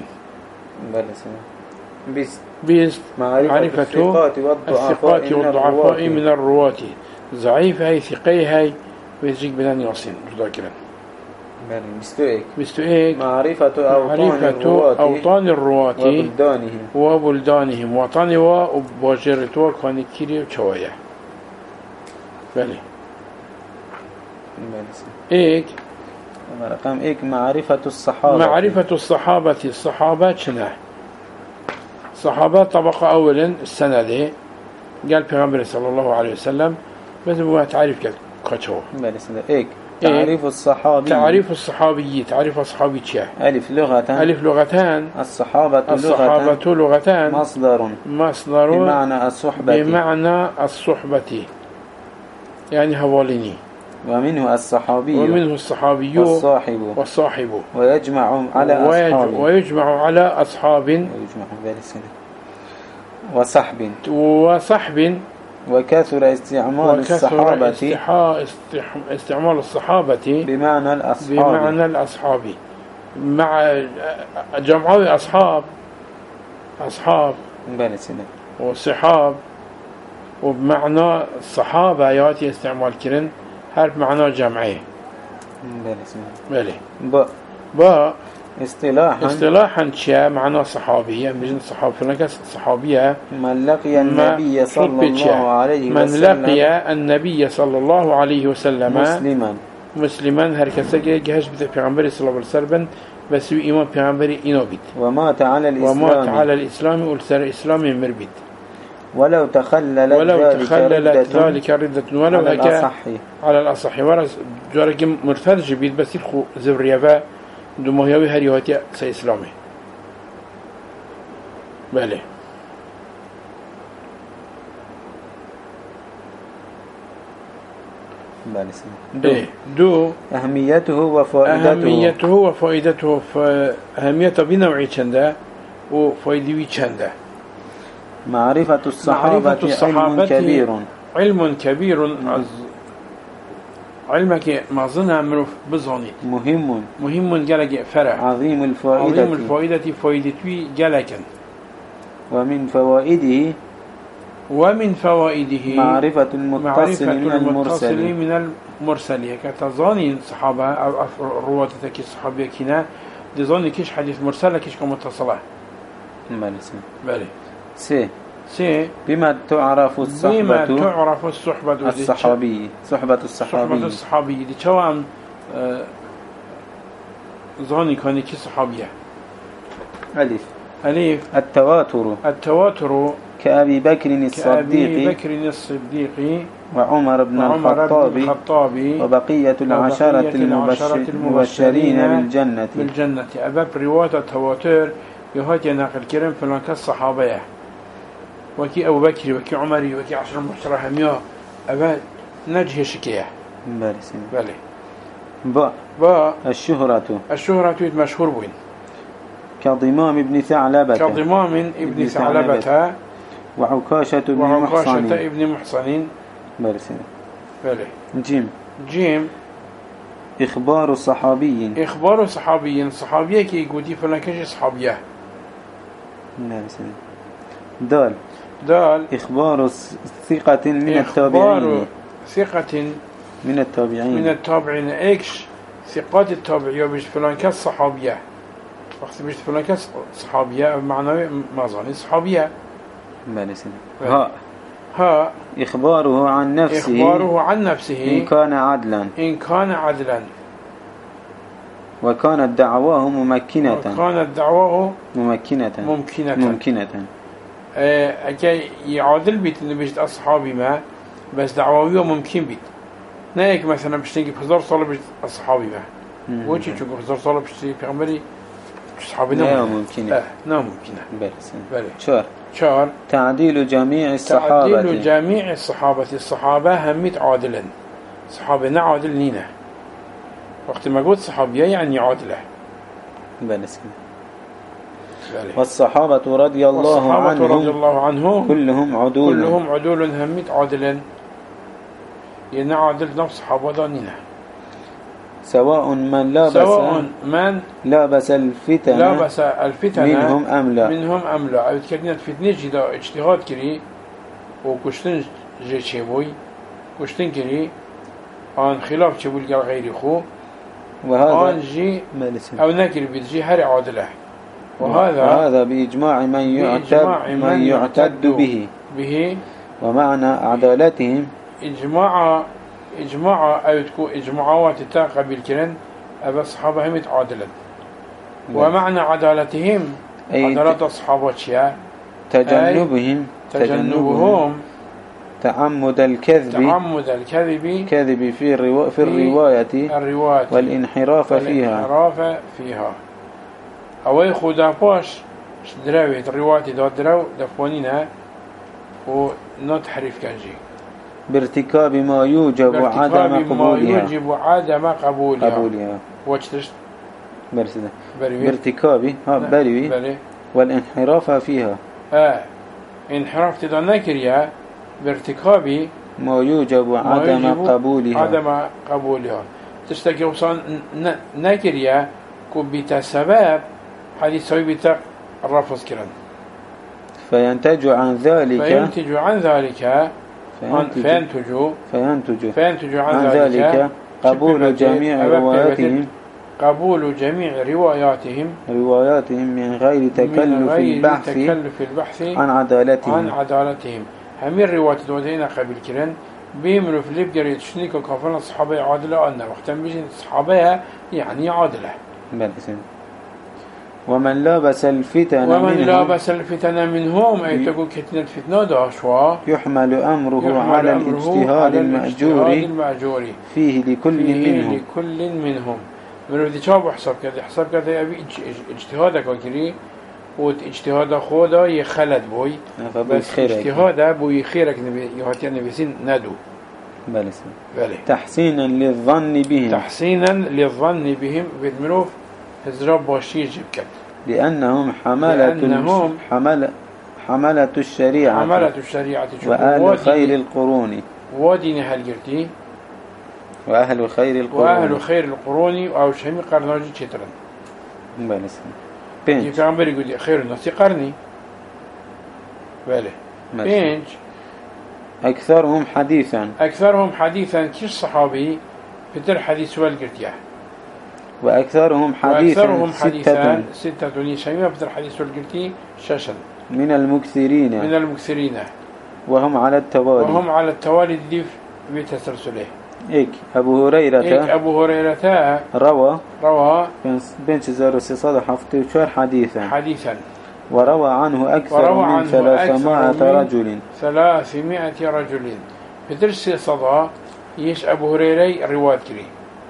بس بس معرفة الثقات والضعفاء, والضعفاء من الرواة ضعيف هاي ثقي هاي بيجيك بدن ياسين جدا كرن بستوئك بستوئك معرفة أوطان معرفة الرواة أوطان الرواة وبلدانهم وبلدانهم وطني وباجرتوا كانت كيري وشوايا بله ايك رقم ايك معرفة الصحابة معرفة الصحابة الصحابة شنو الصحابة طبقة أولا السنة دي قال پیغمبر صلى الله عليه وسلم بس هو تعريف كاتشو ايك تعريف الصحابي تعريف الصحابي تعريف الصحابي شيء ألف لغة ألف لغتان الصحابة الصحابة لغتان مصدر مصدر بمعنى الصحبة بمعنى الصحبة يعني هواليني ومنه الصحابي ومنه الصحابي والصاحب والصاحب ويجمع على أصحاب ويجمع على أصحاب ويجمع وصحب وصحب وكثر استعمال وكثر الصحابة استحا استعمال الصحابة بمعنى الأصحاب بمعنى الأصحاب مع جمعوا أصحاب أصحاب وصحاب وبمعنى الصحابة ياتي استعمال كرن حرف معنى جمعي بله با با اصطلاحا اصطلاحا شيء معنى صحابية مجن صحاب فلنك صحابية من لقي النبي صلى الله عليه من وسلم من لقي النبي صلى الله عليه وسلم مسلما مسلما هر كسا جهش بتا پیغمبر صلى الله عليه وسلم بس إيمان پیغمبر إنو بيت ومات على الإسلام ومات على الإسلام والسر إسلام مربيت ولو تخللت ولو ذلك تخللت ردة ذلك ردة ولو على هكا الأصح على الأصح ورس جارك مرترج بيت بس يلخو زبريبا دو مهيوي هريواتي سي إسلامي بله دو. دو أهميته وفائدته أهميته وفائدته فأهميته بنوعي چنده وفائدوي چنده معرفة الصحابة, معرفة الصحابة علم كبير علم كبير عز علمك ما ظنها مروف بظني مهم مهم جلق فرع عظيم الفائدة عظيم الفائدة فائدتوي جلكا ومن فوائده ومن فوائده معرفة المتصل معرفة من المتصل المرسل من المرسل كتظاني صحابة أو الرواة تكي الصحابية كنا دظاني كيش حديث مرسل كيش كمتصلة بله سي سي بما تعرف الصحبة بما تعرف الصحبة الصحابي صحبة الصحابي صحبة الصحابي دي شوان ظاني كان كي صحابية ألف ألف التواتر التواتر كأبي بكر الصديق كأبي بكر الصديق وعمر بن الخطاب الخطاب وبقية العشرة المبشرين بالجنة بالجنة أباب رواية التواتر يهاتي ناقل كريم فلان كالصحابية وكي أبو بكر وكي عمري وكي عشر مبشرة همياه أبا نجه شكيه بارسين بله با با الشهرة الشهرة مشهور بين كضمام ابن ثعلبة كضمام ابن ثعلبة وعكاشة ابن وعكاشة محصن ابن محصن بارسين بله جيم جيم إخبار صحابي إخبار صحابي صحابية كي يقولي فلان كشي صحابية بارسين دال دال إخبار ثقة من إخبار التابعين ثقة من التابعين من التابعين إكش ثقات التابعية بيش فلان كاس صحابية وقت بيش فلان كاس صحابية بمعنى مازاني صحابية بارسين ها ها إخباره عن نفسه إخباره عن نفسه إن كان عدلا إن كان عدلا وكانت دعواه ممكنة وكانت دعواه ممكنة ممكنة ممكنة اه اكي يعادل بيت انه بيجد اصحابي ما بس دعواه ممكن بيت نايك مثلا بشتنجي بهزار صالة بيجد اصحابي ما وشي تشوف بهزار صالة بشتنجي بيغمبري أصحابي لا نعم ممكنة اه نعم ممكنة بس بلي شار شار تعديل جميع الصحابة تعديل جميع الصحابة الصحابة هميت عادلا صحابنا عادل نينا وقت ما قلت صحابية يعني عادلة بس بلي. والصحابة رضي الله والصحابة عنهم رضي الله عنهم كلهم عدول كلهم عدول هميت عادلا ين عادل نفس صحابة دانينا سواء من لابس سواء من لابس الفتن لابس الفتن منهم أم لا منهم أم لا أو تكلمت فتنة جدا اجتهاد كري وكشتن جي شبوي كشتن كري عن خلاف شبوي قال غير خو وهذا عن جي أو نكر بتجي هر عادله وهذا وهذا بإجماع من يعتد من يعتد به به ومعنى عدالتهم إجماع إجماع أو تكون إجماعات تقبل كرن أبا الصحابة هم عادلا ومعنى عدالتهم عدالة الصحابة شيا تجنبهم تجنبهم تعمد الكذب تعمد الكذب كذب في الروا في الرواية الرواية والانحراف فيها والانحراف فيها أو خدا باش دراوي الرواية دا دراو دفوانينها ونتحرف كنجي بارتكاب ما يوجب عدم قبولها ما يوجب عدم قبولها قبولها واتشتش برسده بريوي بارتكاب ها بريوي بري والانحراف فيها اه انحراف تدانا كريا بارتكاب ما يوجب عدم قبولها عدم قبولها تشتكي وصان نكريا كبت سبب حديث سوي الرفض كرن فينتج عن ذلك فينتج عن ذلك فينتج فينتج فينتج عن, عن ذلك, ذلك قبول جميع رواياتهم قبول جميع رواياتهم رواياتهم من غير تكلف من غير البحث تكلف البحث عن عدالتهم عن عدالتهم هم الروايات دوزينا قبل كرن بيمروا في ليبجر يتشنيك وكافرنا الصحابة عادلة أن وقتا بيجين الصحابة يعني عادلة بلسن ومن لابس الفتن ومن منهم لابس الفتن منهم أي تقول كتنة فتنة داشوا يحمل أمره يحمل على أمره الاجتهاد على المأجور المأجور فيه لكل فيه منهم لكل منهم من ذي شاب حساب كذا حساب كذا أبي اجتهادك وكري واجتهاد خودا يخلد بوي بس اجتهاد بوي خيرك نبي يهاتي نبي سين ندو بلسن بله تحسينا للظن بهم تحسينا للظن بهم بالمروف هزراب باشير جبكت لأنهم حملة لأنهم حمل حملة الشريعة حملة الشريعة وأهل خير القرون ودين هالجرتي وأهل خير القرون وأهل خير القرون أو شهمي قرناجي تشترن بلسن بينج كان بري يقول خير الناس قرني بله بينج أكثرهم حديثا أكثرهم حديثا كيش صحابي فتر حديث والقرتيا وأكثرهم حديثا وأكثرهم حديثا ستة ستة نيشامية فتر حديث والقرتي شاشا من المكثرين من المكثرين وهم على التوالي وهم على التوالي الديف بتسلسله إيك أبو هريرة إيك أبو هريرة روى روى بين شزار وسيصاد حفتي وشار حديثا حديثا وروى عنه أكثر وروى من عنه ثلاثمائة أكثر من رجل ثلاثمائة رجل بدرس صدا يش أبو هريرة رواية كري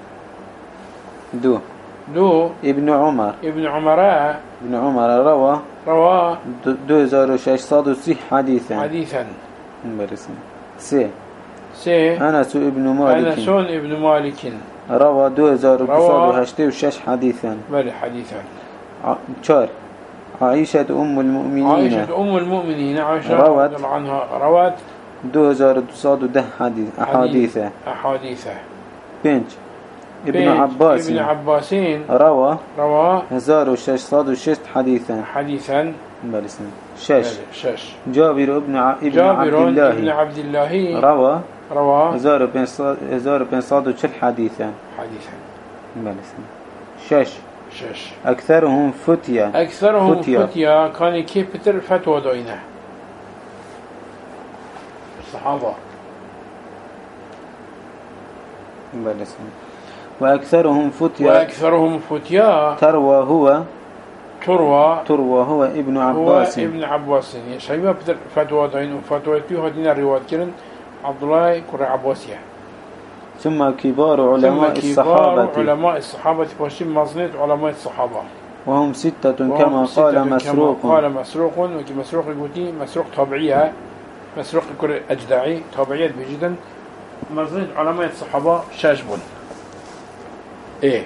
دو دو ابن عمر ابن عمر ابن عمر روى روى دو زار وشيصاد وسي حديثا حديثا برسم سي سي أنس ابن مالك أنس ابن مالك روى دو زار وشيصاد وشش حديثا بل حديثا شار عائشة أم المؤمنين عائشة أم المؤمنين عائشة روت رضي الله عنها روت دو زار وصاد ده حديث أحاديث أحاديث بنج ابن عباس ابن عباسين روى روى هزار وشش صاد وشست حديثا حديثا بلسن شش شش جابر ابن ع... ابن جابر عبد الله ابن عبد الله روى روى هزار وبين صاد هزار وبين صاد وشل حديثا حديثا بلسن شش شش أكثرهم فتيا أكثرهم فتيا, فتيا كان كيف بتر فتوى دوينه الصحابة بلسن وأكثرهم فتيا وأكثرهم فتيا تروى هو تروى تروى هو ابن هو عباس ابن عباس يعني شيء بدر فتوى دين وفتوى فيه هدينا الروايات كرن عبد الله كر عباسية. ثم كبار علماء ثم الصحابة كبار علماء الصحابة باشين مصنيت علماء الصحابة وهم ستة وهم كما ستة قال مسروق كما قال مسروق وكي مسروق يقولي مسروق طبيعية مسروق كر أجدعي طبيعية بجدا مصنيت علماء الصحابة شاشبون إيه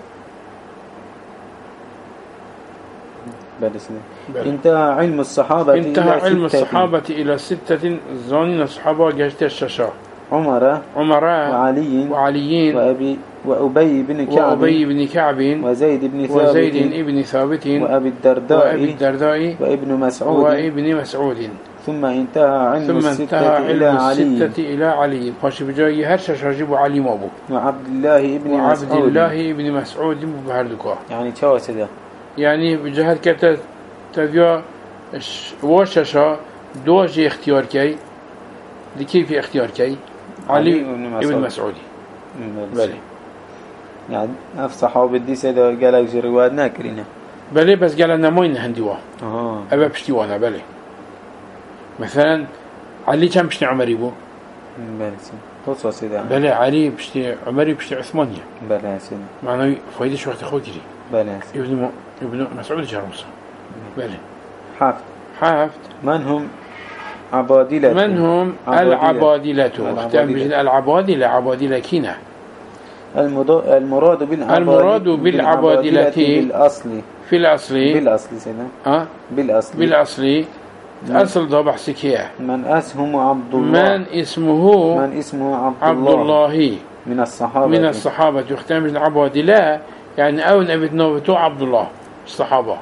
انتهى علم الصحابة انتهى إلى علم ستة الصحابة إلى ستة زانين الصحابة جاشت الشاشة عمر عمر وعلي وعليين وأبي وأبي بن كعب وأبي بن كعب وزيد بن ثابت وزيد بن ثابت وأبي الدرداء وأبي الدرداء وابن مسعود وابن مسعود ثم انتهى علم ثم الستة انتهى علم إلى علي الستة إلى علي فاش بجاي هرش شاجب علي مابو وعبد الله بن وعبد مسعود الله بن مسعود بهردكوا يعني شو سيدا يعني بجهد كتا تبيا واششا دوجي اختيار كي لكيف اختيار كي علي ابن مسعود بله يعني اف صحابه دي سيدا قالك جي روايات ناكرينه بله بس قال لنا موين هنديوا اه ابا بشتيوانا بله مثلا علي كان بشتي عمري بو بله توصل سيدا بله علي بشتي عمري بشتي عثمانية بله سيدا معناه فايدة شو وقت اخوك جري بله ابن م... ابن مسعود جرمسه بله حافظ حافظ من هم عبادلة من هم العبادلة اختام بجد العبادلة عبادلة كينا المراد بالعبادلة المراد بالعبادلة بالأصل في الأصل بالأصل سيدا أه؟ بالأصل بالأصل أصل ده بحثك إياه من اسمه عبد الله من اسمه من اسمه عبد, عبد الله, الله من الصحابة من الصحابة يختام بجد عبادلة يعني أو نبي نوبته عبد الله الصحابة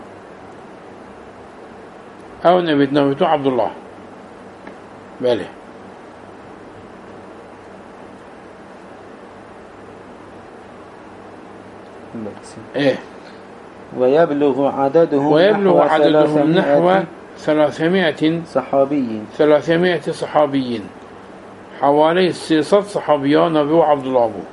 أو نبي نوبته عبد الله بله إيه ويبلغ عددهم ويبلغ نحو عددهم نحو ثلاثمائة صحابي ثلاثمائة صحابيين حوالي ستة صحابيان نبي عبد الله أبو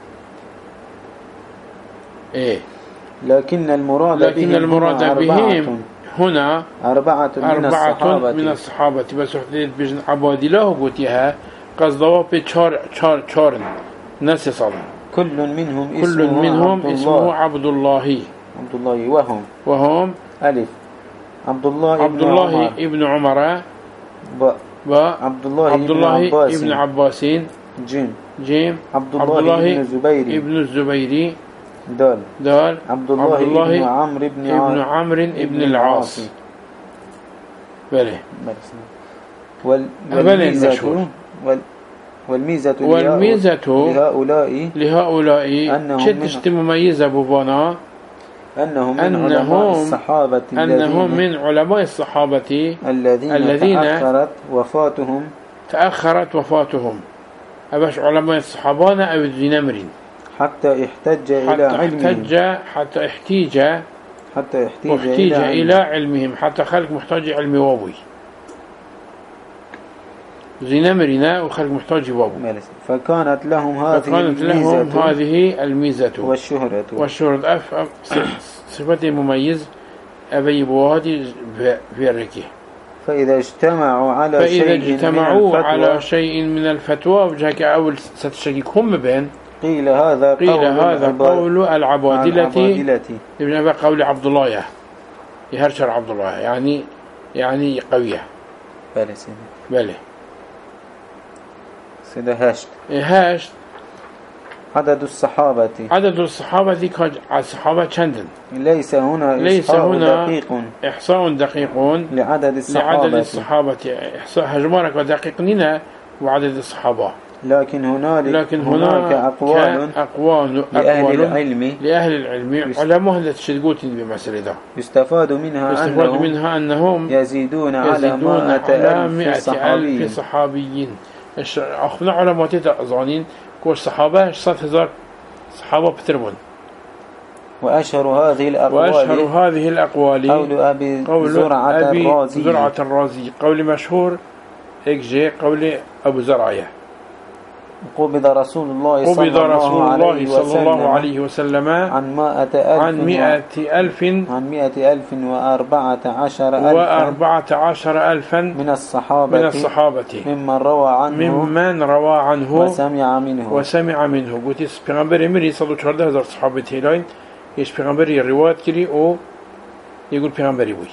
إيه لكن المراد لكن بهم المراد بهم هنا أربعة من أربعة الصحابة من الصحابة بس حديث بجن عبادله قلتها قصدوا بشار شار شارن ناس صار كل منهم كل اسمه منهم عبد اسمه الله عبد الله عبد الله وهم وهم ألف عبد الله عبد ابن الله عمر ابن عمر ب و عبد الله, عبد الله ابن عباس ابن عباسين جيم جيم عبد الله, عبد الله ابن الزبير ابن الزبيري دال دال عبد الله, عبد الله ابن عمرو ابن ابن عمرو ابن العاص بله وال والميزة وال والميزة والميزة لهؤلاء لهؤلاء أنهم شتشت مميزة ببانا أنهم من أنهم علماء الصحابة أنهم من علماء الصحابة الذين, الذين تأخرت وفاتهم تأخرت وفاتهم أباش علماء الصحابة أو الزنمرين حتى احتج حتى إلى علمهم احتج حتى احتيج حتى احتيج واحتيج إلى, إلى علمهم حتى خلق محتاج علم وابوي زنمرنا وخلق محتاج وابوي فكانت لهم هذه فكانت لهم هذه الميزة والشهرة والشهرة أف صفة مميز أبي بوادي في الركيه فإذا اجتمعوا على فإذا شيء اجتمعوا من على شيء من الفتوى وجهك أول ستشكيكهم بين قيل هذا قيل قول هذا قول العبادلة العبادلة ابن أبي قول عبد الله يهرشر عبد الله يعني يعني قوية بله سيدة بله سيدة هاشت هاشت عدد الصحابة عدد الصحابة الصحابة چندن ليس هنا ليس إحصاء هنا دقيق إحصاء دقيق لعدد الصحابة لعدد الصحابة إحصاء هجمارك ودقيق لنا وعدد الصحابة لكن هنالك لكن هناك أقوال أقوال لأهل العلم لأهل العلم علماء هذا تشدقوتين بمسألة ده يستفاد منها يستفاد أنهم منها أنهم يزيدون على يزيدون مائة على ألف مئة صحابي ألف صحابيين أخذنا علماء تأذانين كوش صحابة صد هزار صحابة بتربون وأشهر هذه الأقوال وأشهر هذه الأقوال قول أبي قول زرعة أبي الرازي زرعة الرازي قول مشهور إكجي قول أبو زرعية قبض رسول الله قبض صلى الله رسول الله عليه صلى الله وسلم عليه وسلم عن مائة ألف عن مئة ألف عن مئة ألف وأربعة عشر ألفا وأربعة عشر ألفا من الصحابة من الصحابة ممن روى عنه ممن روى عنه وسمع منه وسمع منه. قلت يس پیغمبر امری صلى الله عليه وسلم صحابة هلاين يش پیغمبری روایت کری او يقول پیغمبری بوي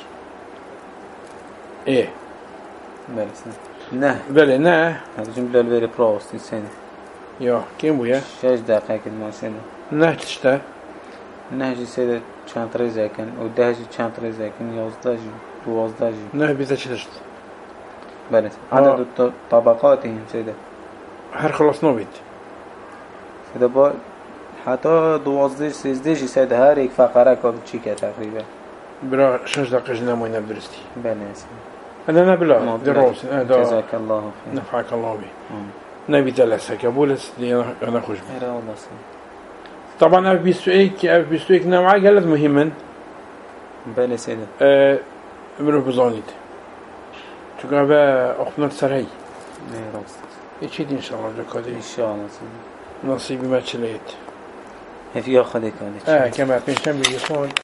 ايه بله نه بله نه هذا جملة الفيري بروست سنة يا كم بويا شش دقيقة كده سنة نه تشتا نه جي سيدة چند ريزة كان وده جي چند ريزة كان يوزده جي دوازده جي نه بيزا تشت بله عدد طبقاتهم سيدة هر خلاص نوبيت سيدة با حتى دوازده سيزده جي سيدة هر ايك فقرة كاب چيكا تقريبا برا شش دقيقة جنا موينا بدرستي بله سيدة أنا نبلا دروس جزاك الله خير نفعك الله به نبي تلسك بولس دي أنا خوش بي خير والله سيدة طبعا أف بيستويك أف بيستويك نوعا قلت مهما بله سيدة أه منو بزانيد شو قابا أخبنا السرهي نه راست إيش إن شاء الله جاكادي إن شاء الله سيدة نصيبي ما تشليت هفي أخذك آه كما بيشتم بيصون